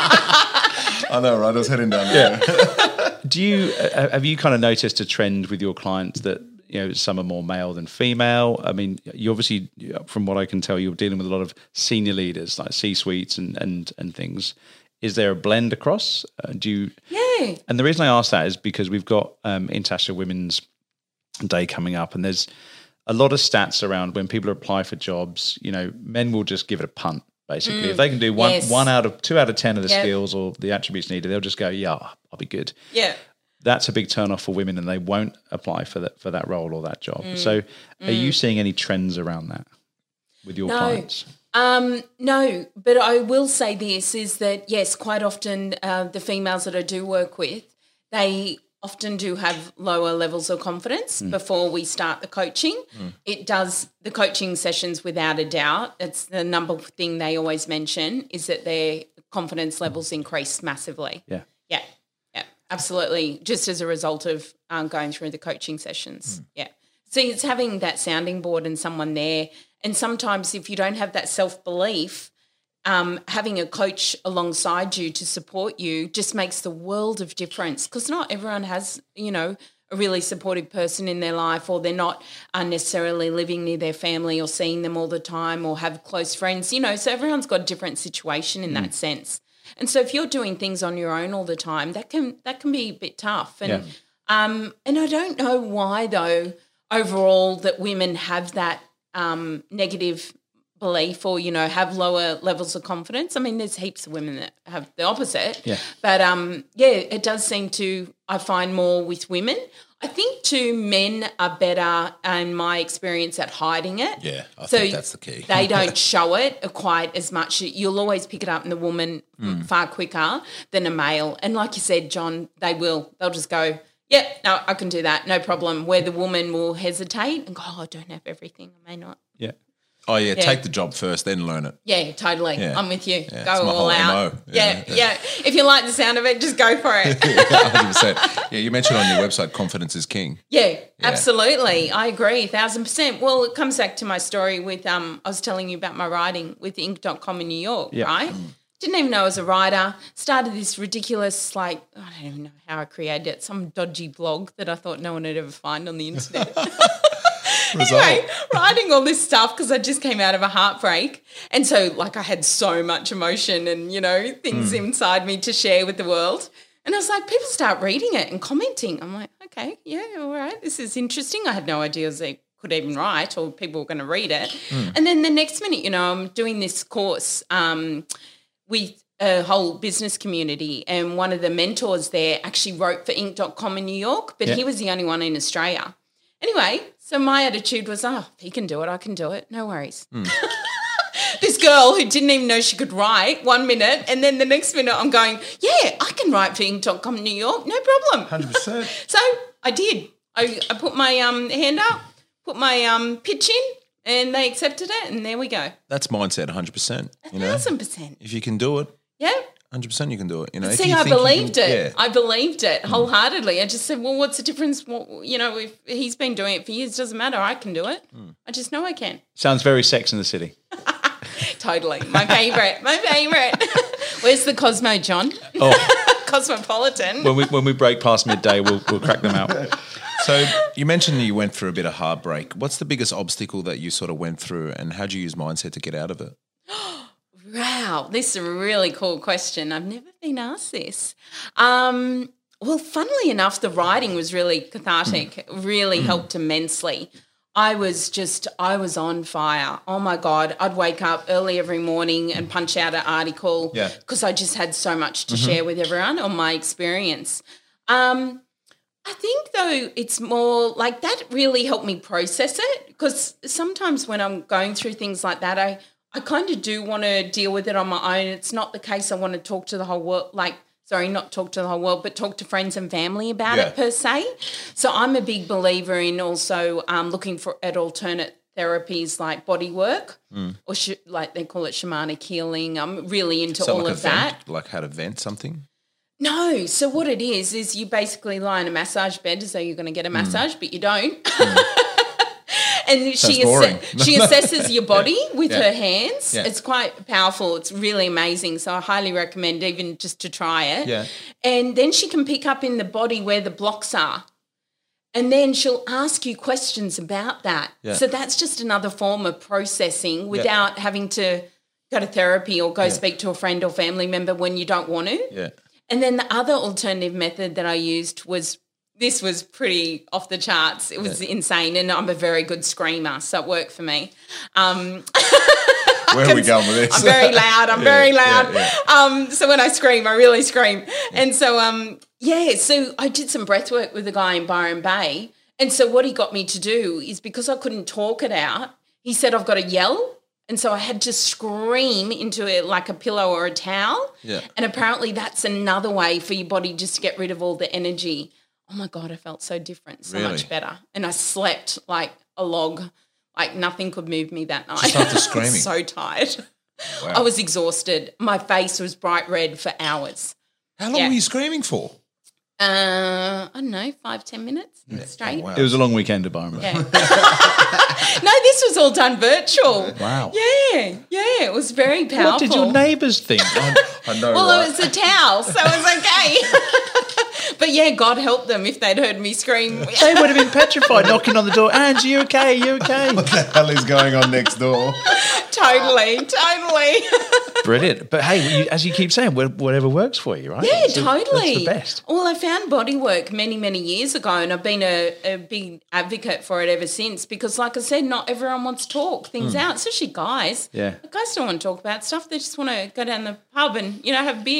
I know, right? I was heading down there. Yeah. Do you uh, have you kind of noticed a trend with your clients that? You know, some are more male than female. I mean, you obviously, from what I can tell, you're dealing with a lot of senior leaders, like C-suites and and and things. Is there a blend across? Uh, do you? Yeah. And the reason I ask that is because we've got um, International Women's Day coming up, and there's a lot of stats around when people apply for jobs. You know, men will just give it a punt. Basically, mm. if they can do one yes. one out of two out of ten of the yep. skills or the attributes needed, they'll just go, yeah, I'll be good. Yeah. That's a big turn-off for women, and they won't apply for that for that role or that job. Mm. So, are mm. you seeing any trends around that with your no. clients? Um, no, but I will say this is that yes, quite often uh, the females that I do work with, they often do have lower levels of confidence mm. before we start the coaching. Mm. It does the coaching sessions without a doubt. It's the number thing they always mention is that their confidence levels increase massively. Yeah, yeah. Absolutely, just as a result of um, going through the coaching sessions. Mm. Yeah. So it's having that sounding board and someone there. And sometimes if you don't have that self-belief, um, having a coach alongside you to support you just makes the world of difference because not everyone has, you know, a really supportive person in their life or they're not unnecessarily living near their family or seeing them all the time or have close friends, you know, so everyone's got a different situation in mm. that sense. And so if you're doing things on your own all the time, that can that can be a bit tough. And yeah. um, and I don't know why, though, overall that women have that um, negative belief or, you know, have lower levels of confidence. I mean, there's heaps of women that have the opposite. Yeah. But, um, yeah, it does seem to, I find more with women. I think too, men are better, in my experience, at hiding it. Yeah, I so think that's the key. They don't show it quite as much. You'll always pick it up in the woman Mm. far quicker than a male. And like you said, John, they will. They'll just go, yeah, no, I can do that, no problem. Where the woman will hesitate and go, oh, I don't have everything. I may not. Yeah. Oh, yeah, Yeah. take the job first, then learn it. Yeah, totally. Yeah. I'm with you. Yeah, go it's my all whole out. M O. Yeah, Yeah. yeah. If you like the sound of it, just go for it. one hundred percent. Yeah, you mentioned on your website, confidence is king. Yeah, absolutely. I agree, a thousand percent. Well, it comes back to my story with, um, I was telling you about my writing with ink dot com in New York, Yeah. right? Didn't even know I was a writer. Started this ridiculous, like, I don't even know how I created it, some dodgy blog that I thought no one would ever find on the internet. Anyway, writing all this stuff because I just came out of a heartbreak. And so, like, I had so much emotion and, you know, things Mm. inside me to share with the world. And I was like, people start reading it and commenting. I'm like, okay, yeah, all right, this is interesting. I had no idea they could even write or people were going to read it. Mm. And then the next minute, you know, I'm doing this course um, with a whole business community, and one of the mentors there actually wrote for ink dot com in New York, but Yeah. he was the only one in Australia. Anyway, so my attitude was, oh, if he can do it, I can do it. No worries. This girl who didn't even know she could write one minute, and then the next minute I'm going, yeah, I can write for ink dot com in New York, no problem. one hundred percent. So I did. I, I put my um, hand up, put my um, pitch in, and they accepted it, and there we go. That's mindset, one hundred percent. You know, Thousand percent. if you can do it, Yeah. one hundred percent you can do it. You know, if See, you I think you believed can- it. Yeah. I believed it wholeheartedly. I just said, well, what's the difference? What, you know, if he's been doing it for years, doesn't matter. I can do it. I just know I can. Sounds very Sex in the City. Totally. My favourite. My favourite. Where's the Cosmo, John? Oh, Cosmopolitan. when we when we break past midday, we'll we'll crack them out. So you mentioned that you went through a bit of heartbreak. What's the biggest obstacle that you sort of went through, and how do you use mindset to get out of it? Wow, this is a really cool question. I've never been asked this. Um, well, funnily enough, the writing was really cathartic, really helped immensely. I was just, I was on fire. Oh, my God. I'd wake up early every morning and punch out an article Yeah. because I just had so much to share with everyone on my experience. Um, I think, though, it's more like that really helped me process it, because sometimes when I'm going through things like that, I, I kind of do want to deal with it on my own. It's not the case I want to talk to the whole world, like, sorry, not talk to the whole world, but talk to friends and family about Yeah. it per se. So I'm a big believer in also um, looking for at alternate therapies like body work or sh- like they call it shamanic healing. I'm really into So all like of a that. vent, like how to vent something. No. So what it is is you basically lie in a massage bed as though you're going to get a massage, but you don't. And she boring. asse- she assesses your body with Yeah. her hands. Yeah. It's quite powerful. It's really amazing. So I highly recommend even just to try it. Yeah. And then she can pick up in the body where the blocks are. And then she'll ask you questions about that. Yeah. So that's just another form of processing without having to go to therapy or go speak to a friend or family member when you don't want to. Yeah. And then the other alternative method that I used was, this was pretty off the charts. It was insane, and I'm a very good screamer, so it worked for me. Um, Where are we going with this? I'm very loud. I'm Yeah, very yeah, loud. yeah. Um, so when I scream, I really scream. And so, um, yeah, so I did some breath work with a guy in Byron Bay. And so what he got me to do is, because I couldn't talk it out, he said, I've got to yell. And so I had to scream into it like a pillow or a towel. Yeah. And apparently that's another way for your body just to get rid of all the energy. Oh, my God, I felt so different, so Really? much better. And I slept like a log, like nothing could move me that night. Just after I was screaming? so tired. Wow. I was exhausted. My face was bright red for hours. How long Yeah. were you screaming for? Uh, I don't know, five, ten minutes straight. Oh, wow. It was a long weekend at Byron. Yeah. No, this was all done virtual. Wow. Yeah, yeah, it was very powerful. What did your neighbours think? I know, Well, right? it was a towel, so it was okay. But yeah, God help them if they'd heard me scream. They would have been petrified, knocking on the door. Ange, you okay? You okay? What the hell is going on next door? Totally, totally. Brilliant. But hey, you, as you keep saying, wha- whatever works for you, right? Yeah, That's the- totally. That's the best. Well, I found bodywork many, many years ago, and I've been a, a big advocate for it ever since, because, like I said, not everyone wants to talk things out, especially guys. Yeah. The guys don't want to talk about stuff. They just want to go down the pub and, you know, have a beer.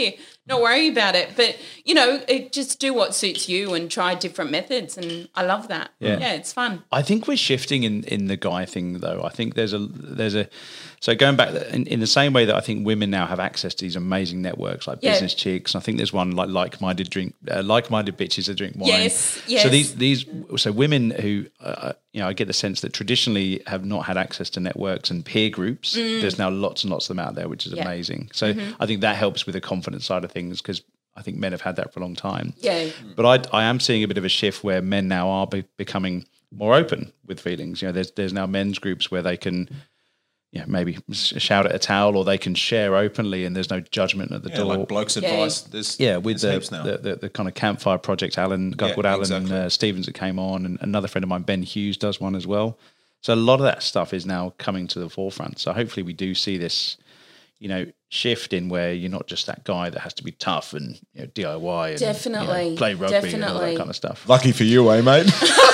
not worry about it. But, you know, it, just do what suits you and try different methods, and I love that. Yeah. Yeah, it's fun. I think we're shifting in, in the guy thing, though. I think there's a there's a so going back in, in the same way that I think women now have access to these amazing networks like Yeah. Business Chicks. I think there's one like like-minded drink uh, like-minded bitches that drink wine. Yes, yes. So these these so women who uh, you know I get the sense that traditionally have not had access to networks and peer groups. There's now lots and lots of them out there, which is Mm. Yeah. amazing. So I think that helps with the confidence side of things because I think men have had that for a long time. Yeah. But I, I am seeing a bit of a shift where men now are be, becoming more open with feelings. You know, there's there's now men's groups where they can, you know, maybe shout at a towel or they can share openly, and there's no judgment at the Yeah, door. like blokes Yeah. advice. There's yeah, with there's the heaps now. the, the the kind of campfire project, Alan, a guy Yeah, called Alan exactly. uh, Stevens that came on, and another friend of mine, Ben Hughes, does one as well. So a lot of that stuff is now coming to the forefront. So hopefully we do see this, you know, shift in where you're not just that guy that has to be tough and you know, D I Y and you know, Definitely, play rugby and all that definitely. kind of stuff. Lucky for you, eh, mate?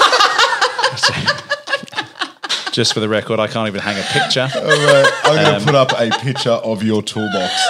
Just for the record, I can't even hang a picture. All right, I'm going to put up a picture of your toolbox.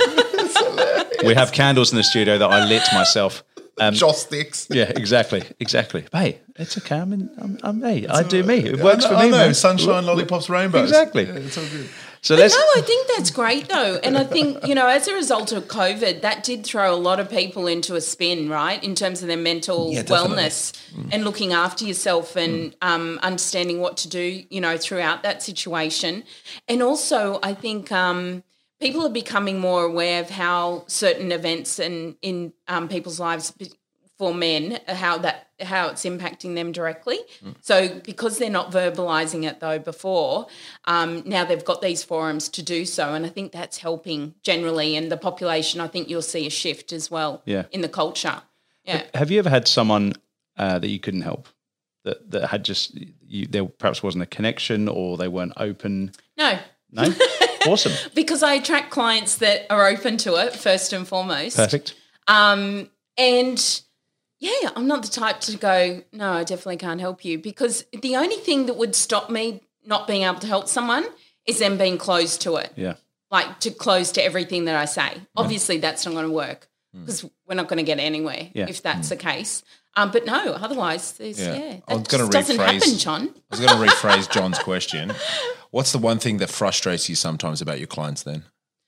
We have candles in the studio that I lit myself. Um, Joss sticks. yeah, exactly, exactly. Hey, it's okay. I'm, in, I'm, I'm me. I do me. It works I know, for me, I know. man. Sunshine, lollipops, rainbows. Exactly. Yeah, it's all good. So But let's. no, I think that's great though. And I think, you know, as a result of COVID, that did throw a lot of people into a spin, right, in terms of their mental Yeah, definitely. wellness and looking after yourself and um, understanding what to do, you know, throughout that situation. And also I think um, people are becoming more aware of how certain events and in um, people's lives for men, how that how it's impacting them directly. So because they're not verbalising it though before, um, now they've got these forums to do so, and I think that's helping generally. And the population, I think you'll see a shift as well Yeah. in the culture. Yeah. Have you ever had someone uh, that you couldn't help that that had just you, there perhaps wasn't a connection or they weren't open? No, No, awesome, because I attract clients that are open to it first and foremost. perfect. Um, and yeah, I'm not the type to go, no, I definitely can't help you, because the only thing that would stop me not being able to help someone is them being closed to it, Yeah, like to close to everything that I say. Obviously, that's not going to work because we're not going to get anywhere Yeah. if that's the case. Um, but no, otherwise, there's, yeah, Yeah. that I was gonna just doesn't rephrase- happen, John. I was going to rephrase John's question. What's the one thing that frustrates you sometimes about your clients then?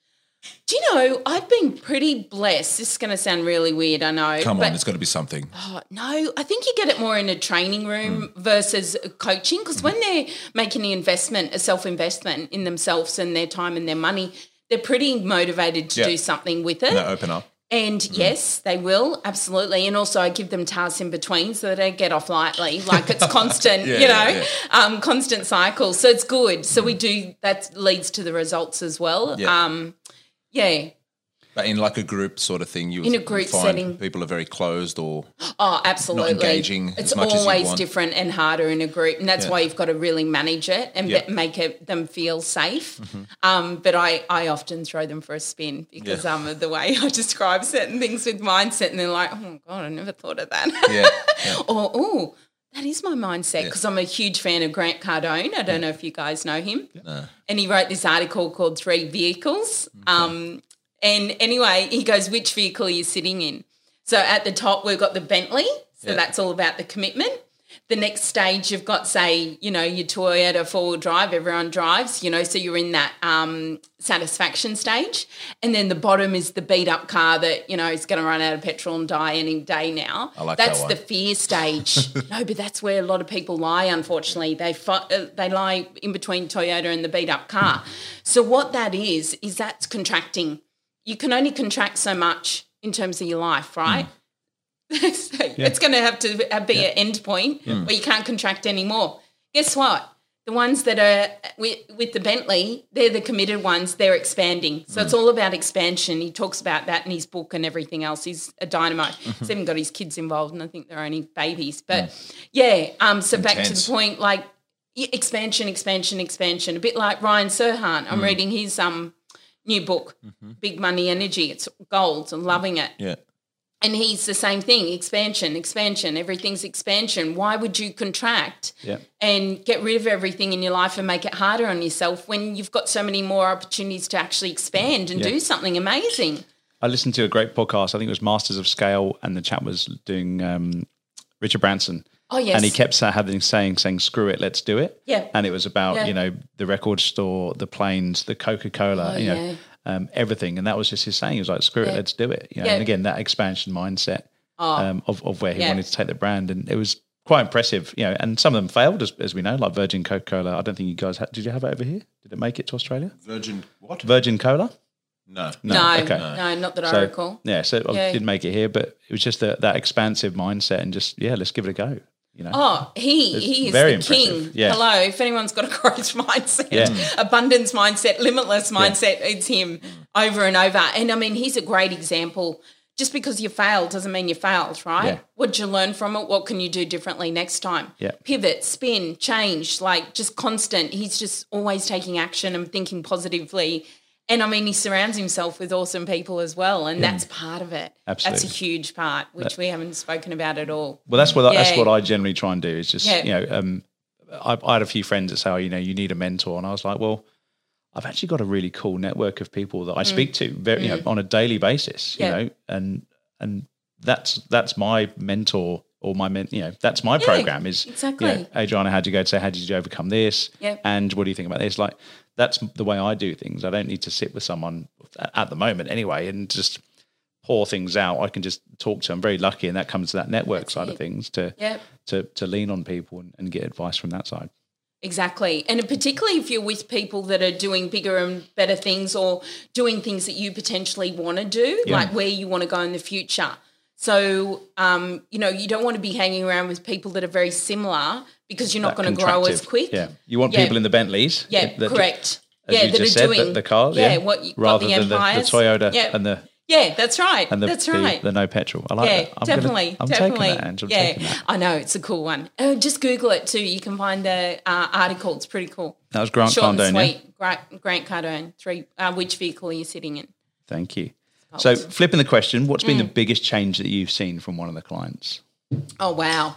Do you know, I've been pretty blessed. This is going to sound really weird, I know. Come but on, it's got to be something. Oh, no, I think you get it more in a training room versus coaching, because when they're making an investment, a self-investment in themselves and their time and their money, they're pretty motivated to Yeah. do something with it. No, open up. And yes, they will, absolutely. And also I give them tasks in between so they don't get off lightly. Like it's constant, Yeah, you know, yeah, Um, constant cycle. So it's good. So we do, that leads to the results as well. Yeah. Um, yeah. But in like a group sort of thing, you In a group find setting. people are very closed or Oh, absolutely. engaging It's as much as you'd always want. different and harder in a group, and that's Yeah. why you've got to really manage it and Yeah. be- make it, them feel safe. Mm-hmm. Um, but I, I often throw them for a spin because Yeah. um, of the way I describe certain things with mindset, and they're like, "Oh my god, I never thought of that." yeah, yeah. or oh, that is my mindset, because I'm a huge fan of Grant Cardone. I don't know if you guys know him. No. And he wrote this article called Three Vehicles. Um, and anyway, he goes, which vehicle are you sitting in? So at the top, we've got the Bentley. So Yeah. that's all about the commitment. The next stage, you've got, say, you know, your Toyota four-wheel drive, everyone drives, you know, so you're in that um, satisfaction stage. And then the bottom is the beat-up car that, you know, is going to run out of petrol and die any day now. I like that That's one. the fear stage. No, but that's where a lot of people lie, unfortunately. They fi- uh, they lie in between Toyota and the beat-up car. So what that is, is that's contracting. You can only contract so much in terms of your life, right? So it's going to have to be an end point where you can't contract anymore. Guess what? The ones that are with, with the Bentley, they're the committed ones. They're expanding. So it's all about expansion. He talks about that in his book and everything else. He's a dynamo. He's even got his kids involved, and I think they're only babies. But, yeah, um, so back to Intense. the point, like yeah, expansion, expansion, expansion, a bit like Ryan Serhant. I'm reading his um new book, Big Money Energy. It's gold. I'm loving it. Yeah. And he's the same thing, expansion, expansion, everything's expansion. Why would you contract Yeah. and get rid of everything in your life and make it harder on yourself when you've got so many more opportunities to actually expand and Yeah. do something amazing? I listened to a great podcast. I think it was Masters of Scale, and the chap was doing um, Richard Branson. Oh, yes. And he kept sa- having saying, saying, screw it, let's do it. Yeah. And it was about, Yeah. you know, the record store, the planes, the Coca-Cola, Oh, you know, yeah. um, everything. And that was just his saying. He was like, screw Yeah. it, let's do it. You know, Yeah. and again, that expansion mindset Oh. um, of, of where he Yeah. wanted to take the brand. And it was quite impressive, you know, and some of them failed, as, as we know, like Virgin Coca-Cola. I don't think you guys had, did you have it over here? Did it make it to Australia? Virgin what? Virgin Cola? No. No, no, okay. not that I So, recall. yeah, so I Yeah. didn't make it here, but it was just the, that expansive mindset and just, yeah, let's give it a go, you know. Oh, he It's he is very the impressive. king. Yeah. Hello, if anyone's got a growth mindset, Yeah. abundance mindset, limitless mindset, it's him over and over. And I mean, he's a great example. Just because you failed doesn't mean you failed, right? Yeah. What did you learn from it? What can you do differently next time? Yeah. Pivot, spin, change, like just constant. He's just always taking action and thinking positively. And I mean, he surrounds himself with awesome people as well, and that's part of it. Absolutely. That's a huge part, which we haven't spoken about at all. Well, that's what I, that's Yeah. what I generally try and do is just, Yeah. you know, um, I, I had a few friends that say, oh, you know, you need a mentor. And I was like, well, I've actually got a really cool network of people that I speak to very, you know, on a daily basis, you Mm. Yeah. know, and and that's that's my mentor or my men, you know, that's my program is exactly. You know, Adriana, how'd you go to say, how did you overcome this? Yeah. And what do you think about this? Like, that's the way I do things. I don't need to sit with someone at the moment anyway and just pour things out. I can just talk to them. I'm very lucky, and that comes to that network That's side it. of things to Yep. to to lean on people and, and get advice from that side. Exactly. And particularly if you're with people that are doing bigger and better things or doing things that you potentially want to do, Yeah. like where you want to go in the future. So, um, you know, you don't want to be hanging around with people that are very similar because you're not That going to grow as contractive- quick. Yeah, you want Yeah. people in the Bentleys. Yeah, that- correct. As yeah, you that just are said, doing the, the cars. Yeah, Yeah, what you got rather the than the, the empires. Toyota Yeah. and the Yeah, that's right. and the, that's the, right. the no petrol. I like yeah, that. I'm gonna- definitely, I'm definitely. taking that, Ange. I'm yeah, taking that. I know it's a cool one. Oh, just Google it too. You can find the uh, article. It's pretty cool. That was Grant Short and Cardone, yeah? sweet. Grant, Grant Cardone. Three. Uh, which vehicle are you sitting in? Thank you. So, flipping the question, what's been the biggest change that you've seen from one of the clients? Oh wow.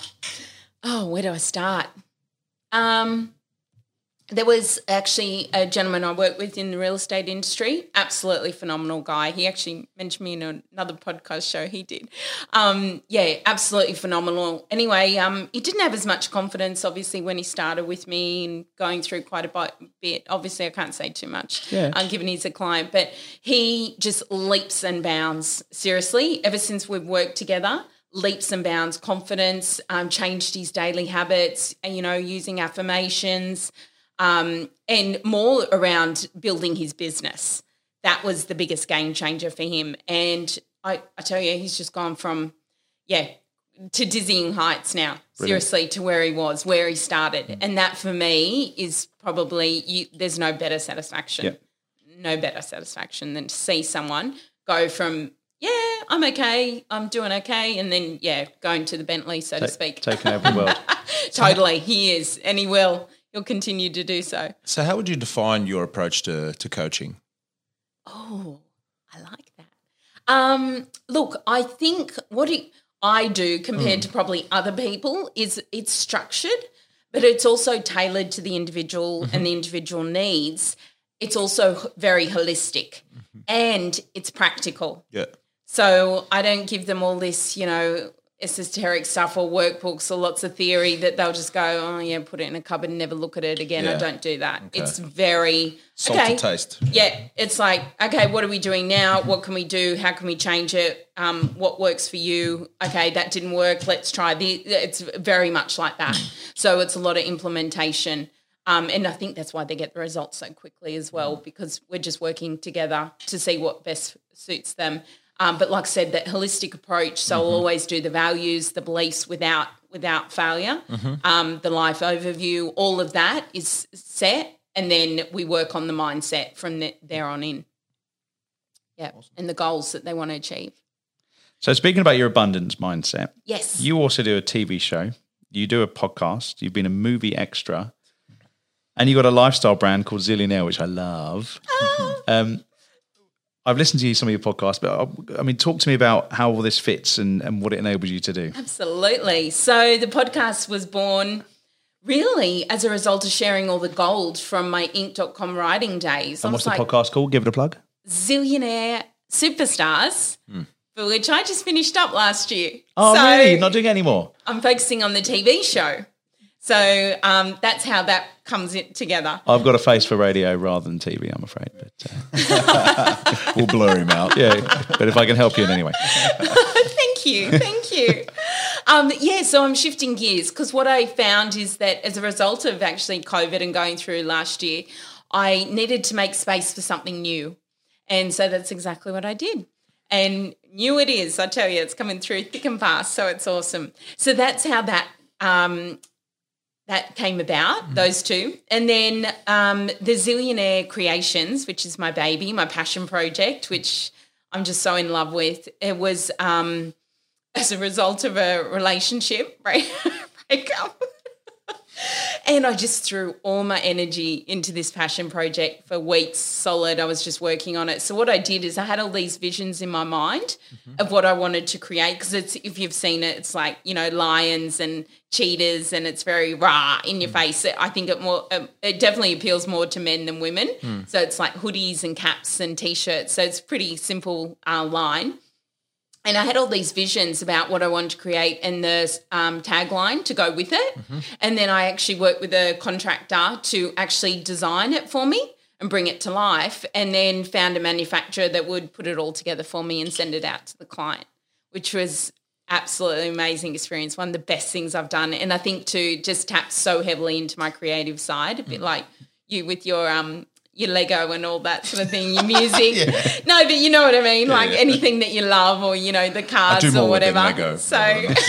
Oh, where do I start? Um, there was actually a gentleman I work with in the real estate industry, absolutely phenomenal guy. He actually mentioned me in another podcast show he did. Um, yeah, absolutely phenomenal. Anyway, um, he didn't have as much confidence, obviously, when he started with me and going through quite a bit. Obviously, I can't say too much, Yeah. um, given he's a client, but he just leaps and bounds, seriously, ever since we've worked together. Leaps and bounds, confidence, um, changed his daily habits, and, you know, using affirmations, um, and more around building his business. That was the biggest game changer for him. And I, I tell you, he's just gone from, yeah, to dizzying heights now, seriously, to where he was, where he started. And that for me is probably, you, there's no better satisfaction, Yep. no better satisfaction than to see someone go from, yeah, I'm okay, I'm doing okay, and then, yeah, going to the Bentley, so to speak. Taking over the world. Totally, he is, and he will. He'll continue to do so. So how would you define your approach to, to coaching? Oh, I like that. Um, look, I think what it, I do compared to probably other people is it's structured, but it's also tailored to the individual and the individual needs. It's also h- very holistic and it's practical. Yeah. So I don't give them all this, you know, esoteric stuff or workbooks or lots of theory that they'll just go, oh, yeah, put it in a cupboard and never look at it again. I Yeah. don't do that. It's very Salt okay. to taste. Yeah, it's like, okay, what are we doing now? What can we do? How can we change it? Um, what works for you? Okay, that didn't work. Let's try the. It's very much like that. So it's a lot of implementation. Um, and I think that's why they get the results so quickly as well, because we're just working together to see what best suits them. Um, but like I said, that holistic approach, so I'll always do the values, the beliefs without without failure, um, the life overview, all of that is set, and then we work on the mindset from the, there on in. Yeah, and the goals that they want to achieve. So, speaking about your abundance mindset, Yes. you also do a T V show, you do a podcast, you've been a movie extra, and you've got a lifestyle brand called Zillionaire, which I love. Um, I've listened to some of your podcasts, but I, I mean, talk to me about how all this fits and, and what it enables you to do. Absolutely. So the podcast was born really as a result of sharing all the gold from my ink dot com writing days. And I what's was the like, podcast called? Give it a plug. Zillionaire Superstars, for which I just finished up last year. Oh, So really? You're not doing it anymore? I'm focusing on the T V show. So um, that's how that comes in together. I've got a face for radio rather than T V, I'm afraid. But uh, We'll blur him out. yeah, but if I can help you in any way. Thank you, thank you. Um, yeah, so I'm shifting gears because what I found is that as a result of actually COVID and going through last year, I needed to make space for something new. And so that's exactly what I did. And new it is, I tell you, it's coming through thick and fast, so it's awesome. So that's how that um, that came about, mm-hmm. those two. And then um, the Zillionaire Creations, which is my baby, my passion project, which I'm just so in love with. It was um, as a result of a relationship break- breakup. And I just threw all my energy into this passion project for weeks solid. I was just working on it. So what I did is I had all these visions in my mind mm-hmm. of what I wanted to create, because it's, if you've seen it, it's like, you know, lions and cheetahs, and it's very rah in your mm. face. I think it more um, it definitely appeals more to men than women. Mm. So it's like hoodies and caps and T-shirts. So it's pretty simple uh, line. And I had all these visions about what I wanted to create and the um, tagline to go with it. Mm-hmm. And then I actually worked with a contractor to actually design it for me and bring it to life, and then found a manufacturer that would put it all together for me and send it out to the client, which was absolutely amazing experience, one of the best things I've done. And I think too, just tapped so heavily into my creative side, a bit mm. like you with your um your Lego and all that sort of thing, your music. yeah. No, but you know what I mean, yeah, like yeah. anything that you love, or, you know, the cars I do more or whatever. With Lego. So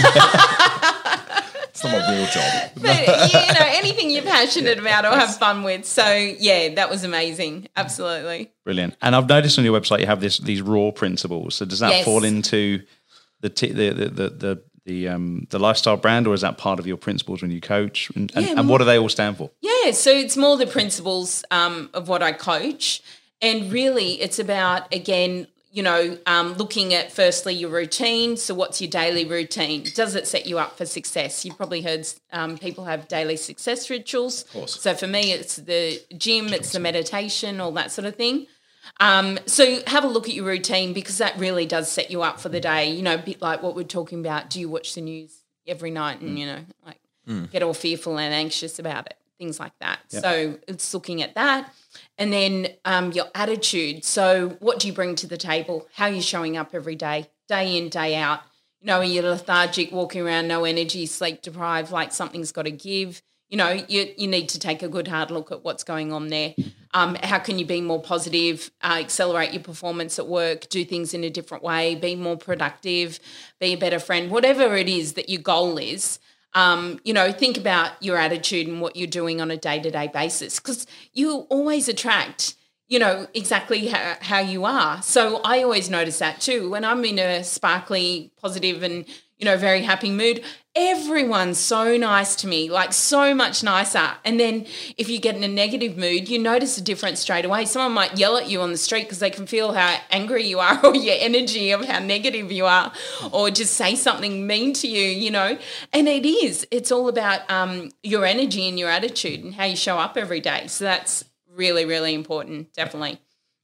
it's not my real job. But, you know, anything you're passionate about or have fun with. So, yeah, that was amazing. Absolutely. Brilliant. And I've noticed on your website you have this these raw principles. So does that yes. fall into the t- the the the, the the um the lifestyle brand, or is that part of your principles when you coach? And, and, yeah, and what do they all stand for? Yeah, so it's more the principles um, of what I coach, and really it's about, again, you know, um, looking at firstly your routine. So what's your daily routine? Does it set you up for success? You've probably heard um, people have daily success rituals. Of course. So for me, it's the gym, it's the meditation, all that sort of thing. Um, so have a look at your routine, because that really does set you up for the day. You know, a bit like what we're talking about. Do you watch the news every night and, mm. you know, like mm. get all fearful and anxious about it, things like that. Yep. So it's looking at that. And then um, your attitude. So what do you bring to the table? How are you showing up every day, day in, day out? You know, are you lethargic, walking around, no energy, sleep deprived, like something's got to give? You know, you you need to take a good hard look at what's going on there. Um, how can you be more positive, uh, accelerate your performance at work, do things in a different way, be more productive, be a better friend, whatever it is that your goal is. Um, you know, think about your attitude and what you're doing on a day-to-day basis, because you always attract, you know, exactly how, how you are. So I always notice that too. When I'm in a sparkly, positive and, you know, very happy mood, everyone's so nice to me, like so much nicer. And then if you get in a negative mood, you notice a difference straight away. Someone might yell at you on the street because they can feel how angry you are, or your energy of how negative you are, or just say something mean to you, you know. And it is. It's all about um, your energy and your attitude and how you show up every day. So that's really, really important, definitely.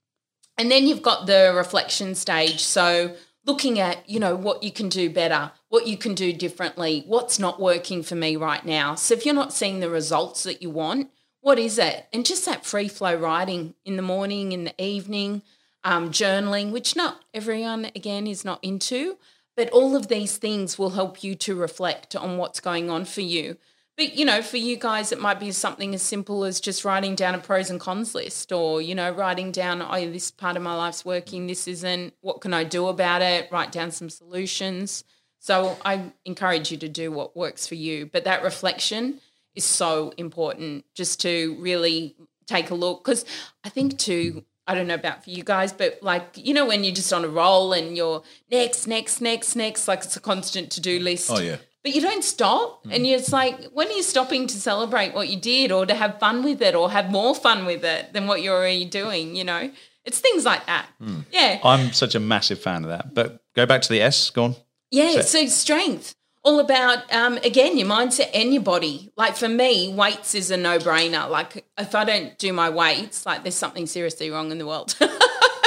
And then you've got the reflection stage. So looking at, you know, what you can do better, what you can do differently, what's not working for me right now. So if you're not seeing the results that you want, what is it? And just that free flow writing in the morning, in the evening, um, journaling, which not everyone, again, is not into, but all of these things will help you to reflect on what's going on for you. But, you know, for you guys, it might be something as simple as just writing down a pros and cons list, or, you know, writing down, oh, this part of my life's working, this isn't, what can I do about it? Write down some solutions. So I encourage you to do what works for you. But that reflection is so important, just to really take a look. Because I think too, I don't know about for you guys, but like, you know, when you're just on a roll and you're next, next, next, next, like it's a constant to-do list. Oh, yeah. But you don't stop, mm. and it's like, when are you stopping to celebrate what you did, or to have fun with it, or have more fun with it than what you're already doing, you know? It's things like that. Mm. Yeah. I'm such a massive fan of that. But go back to the S, go on. Yeah, so, so strength, all about, um, again, your mindset and your body. Like for me, weights is a no-brainer. Like if I don't do my weights, like there's something seriously wrong in the world.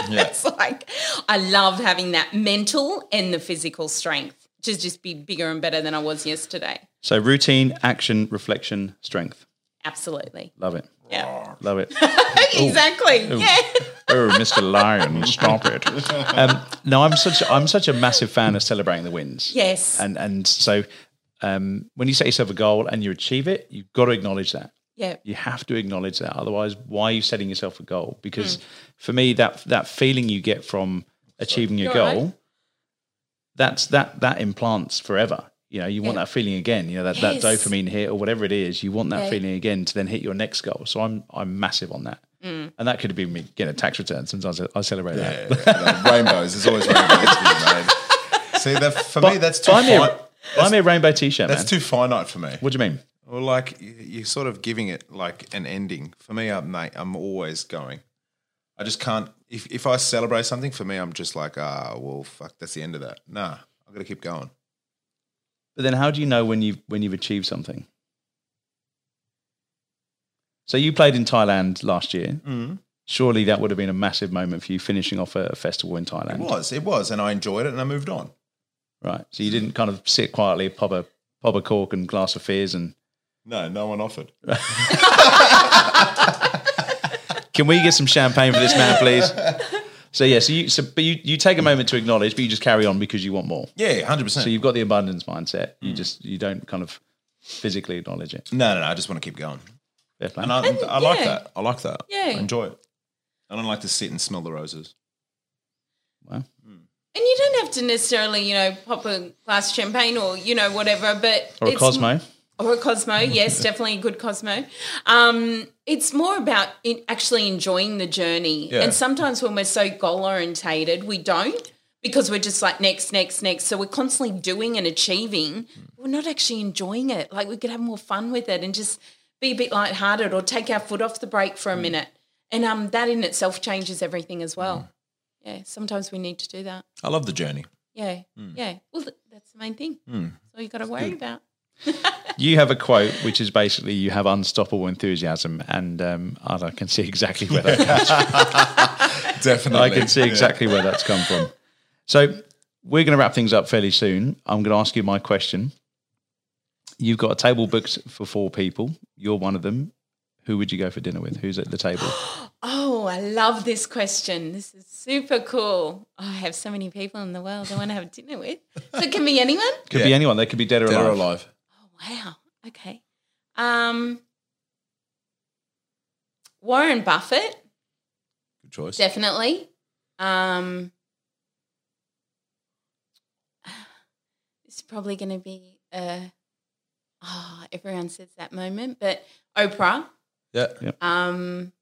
Yeah. It's like I love having that mental and the physical strength to just be bigger and better than I was yesterday. So routine, action, reflection, strength. Absolutely. Love it. Yeah. Love it. Exactly. Yeah. Oh, Mister Lion, stop it. Um, no, I'm such I'm such a massive fan of celebrating the wins. Yes. And and so um, when you set yourself a goal and you achieve it, you've got to acknowledge that. Yeah. You have to acknowledge that. Otherwise, why are you setting yourself a goal? Because mm. for me, that that feeling you get from achieving your You're goal, right. that's that that implants forever. You know, you want Yeah. that feeling again. You know, that, Yes. that dopamine hit or whatever it is. You want that Yeah. feeling again to then hit your next goal. So I'm I'm massive on that. Mm. And that could have been me getting a tax return. Sometimes I, I celebrate Yeah, that. yeah, yeah. Rainbows. There's always rainbows to be made. See, that for me, that's too Buy me, fine. a, buy me a rainbow t-shirt, That's man. too finite for me. What do you mean? Well, like you- you're sort of giving it like an ending. For me, I'm mate, I'm always going. I just can't. If if I celebrate something, for me, I'm just like, ah, well, fuck, that's the end of that. Nah, I've got to keep going. But then how do you know when you've, when you've achieved something? So you played in Thailand last year. Mm. Surely that would have been a massive moment for you finishing off a, a festival in Thailand. It was, it was, and I enjoyed it, and I moved on. Right. So you didn't kind of sit quietly, pop a, pop a cork and glass of fizz and... No, no one offered. Can we get some champagne for this man, please? So yeah, so you so but you, you take a moment to acknowledge, but you just carry on because you want more. Yeah, one hundred percent. So you've got the abundance mindset. You just you don't kind of physically acknowledge it. No, no, no. I just want to keep going, Fair play. and I, I like yeah. that. I like that. Yeah. I enjoy it. I don't like to sit and smell the roses. Wow. And you don't have to necessarily, you know, pop a glass of champagne or, you know, whatever, but Or a it's Cosmo. Or a Cosmo, yes, definitely a good Cosmo. Um, it's more about in actually enjoying the journey. Yeah. And sometimes when we're so goal-orientated, we don't because we're just like next, next, next. So we're constantly doing and achieving. We're not actually enjoying it. Like we could have more fun with it and just be a bit lighthearted or take our foot off the brake for a minute. And um, that in itself changes everything as well. Yeah, sometimes we need to do that. I love the journey. Yeah, yeah. Well, th- that's the main thing. That's all you got to worry about. You have a quote which is basically you have unstoppable enthusiasm, and um, and I can see exactly where that comes from. Definitely. I can see exactly where that's come from. So we're going to wrap things up fairly soon. I'm going to ask you my question. You've got a table booked for four people. You're one of them. Who would you go for dinner with? Who's at the table? Oh, I love this question. This is super cool. Oh, I have so many people in the world I want to have dinner with. So it can be anyone? Could be Yeah. anyone. They could be dead or Dead alive. or alive. Oh, wow. Okay. Um, Warren Buffett, Good choice. definitely. Um, this is probably going to be, uh, oh, everyone says that moment, but Oprah. Yeah. Yeah. Um,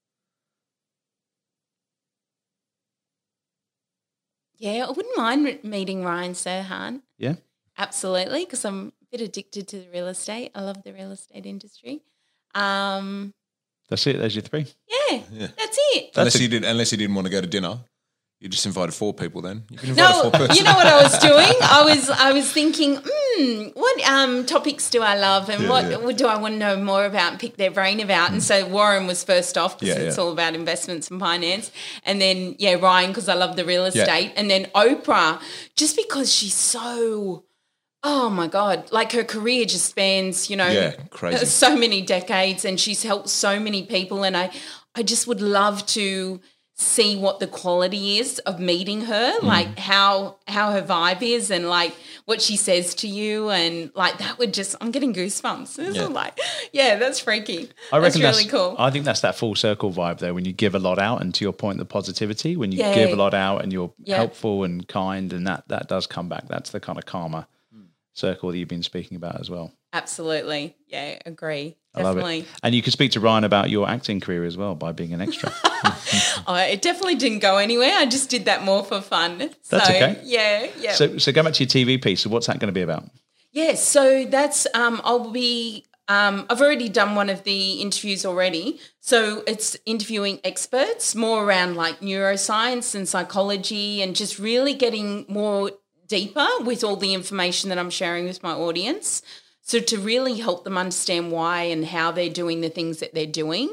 yeah, I wouldn't mind re- meeting Ryan Serhan. Yeah. Absolutely, because I'm a bit addicted to the real estate. I love the real estate industry. Um, That's it. There's your three. yeah, Yeah. that's it. That's Unless a- you did, unless you didn't want to go to dinner, you just invited four people. Then you can invite No, a four person. you know what I was doing? I was I was thinking, hmm, what um, topics do I love and Yeah, what, yeah. what do I want to know more about and pick their brain about? And so Warren was first off because Yeah, it's yeah. all about investments and finance. And then, yeah, Ryan because I love the real estate. And then Oprah just because she's so, oh, my God, like her career just spans, you know, Yeah, crazy. so many decades and she's helped so many people. And I, I just would love to see what the quality is of meeting her, Mm. like how how her vibe is and like what she says to you and like that would just I'm getting goosebumps. It's Yeah. like, yeah, that's freaky. I reckon that's really that's cool. I think that's that full circle vibe though. When you give a lot out, and to your point, the positivity. When you Yeah. give a lot out and you're Yeah. helpful and kind, and that that does come back. That's the kind of karma Hmm. circle that you've been speaking about as well. Absolutely. Yeah, agree. I love Definitely. it. And you could speak to Ryan about your acting career as well by being an extra. Oh, it definitely didn't go anywhere. I just did that more for fun. That's so, okay. Yeah, yeah. so so go back to your T V piece. So what's that going to be about? Yes, so that's um, I'll be. Um, I've already done one of the interviews already. So it's interviewing experts more around like neuroscience and psychology, and just really getting more deeper with all the information that I'm sharing with my audience. So to really help them understand why and how they're doing the things that they're doing.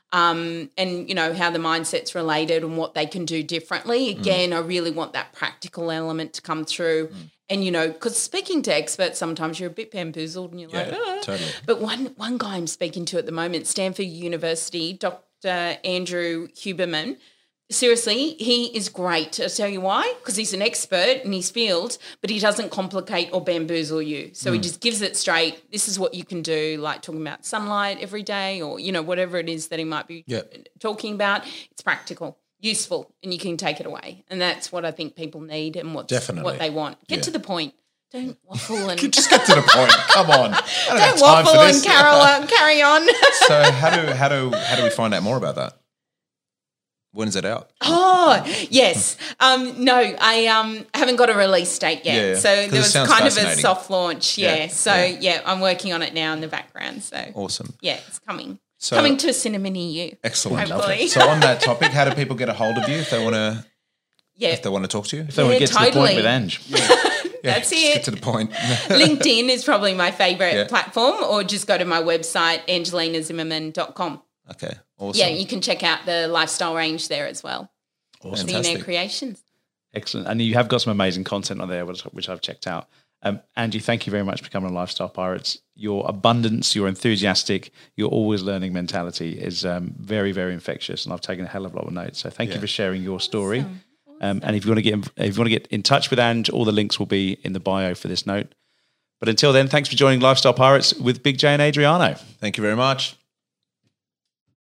um, and, you know, how the mindset's related and what they can do differently. Again, mm. I really want that practical element to come through. Mm. And, you know, because speaking to experts, sometimes you're a bit bamboozled and you're yeah, like, oh. Totally. But one, one guy I'm speaking to at the moment, Stanford University, Doctor Andrew Huberman, seriously, he is great. I'll tell you why, because he's an expert in his field, but he doesn't complicate or bamboozle you. So mm. he just gives it straight. This is what you can do, like talking about sunlight every day or, you know, whatever it is that he might be yeah. talking about. It's practical, useful, and you can take it away. And that's what I think people need and what's, Definitely. what they want. Get yeah. to the point. Don't waffle and just get to the point. Come on. I don't, don't have time waffle for this. and carol on, carry on. So how do how do how do we find out more about that? When's it out? Oh, yes. Um, no, I um, haven't got a release date yet. Yeah, yeah. So there was kind of a soft launch. Yeah. Yeah, So, yeah. yeah, I'm working on it now in the background. So Awesome. Yeah, it's coming. So, coming to a cinema near you. Excellent. Hopefully. So on that topic, how do people get a hold of you if they want to yeah. if they want to talk to you? If they want to Yeah, get to the totally. point with Ange. Yeah, That's just it. Get to the point. LinkedIn is probably my favourite Yeah. platform, or just go to my website, angelina zimmerman dot com. Okay. Awesome. Yeah, you can check out the lifestyle range there as well. Awesome. Millionaire Fantastic. Creations. Excellent. And you have got some amazing content on there, which, which I've checked out. Um, Angie, thank you very much for becoming a Lifestyle Pirates. Your abundance, your enthusiastic, your always learning mentality is um, very, very infectious, and I've taken a hell of a lot of notes. So thank Yeah. you for sharing your story. Awesome. Um, and if you want to get in, if you want to get in touch with Ange, all the links will be in the bio for this note. But until then, thanks for joining Lifestyle Pirates with Big J and Adriano. Thank you very much.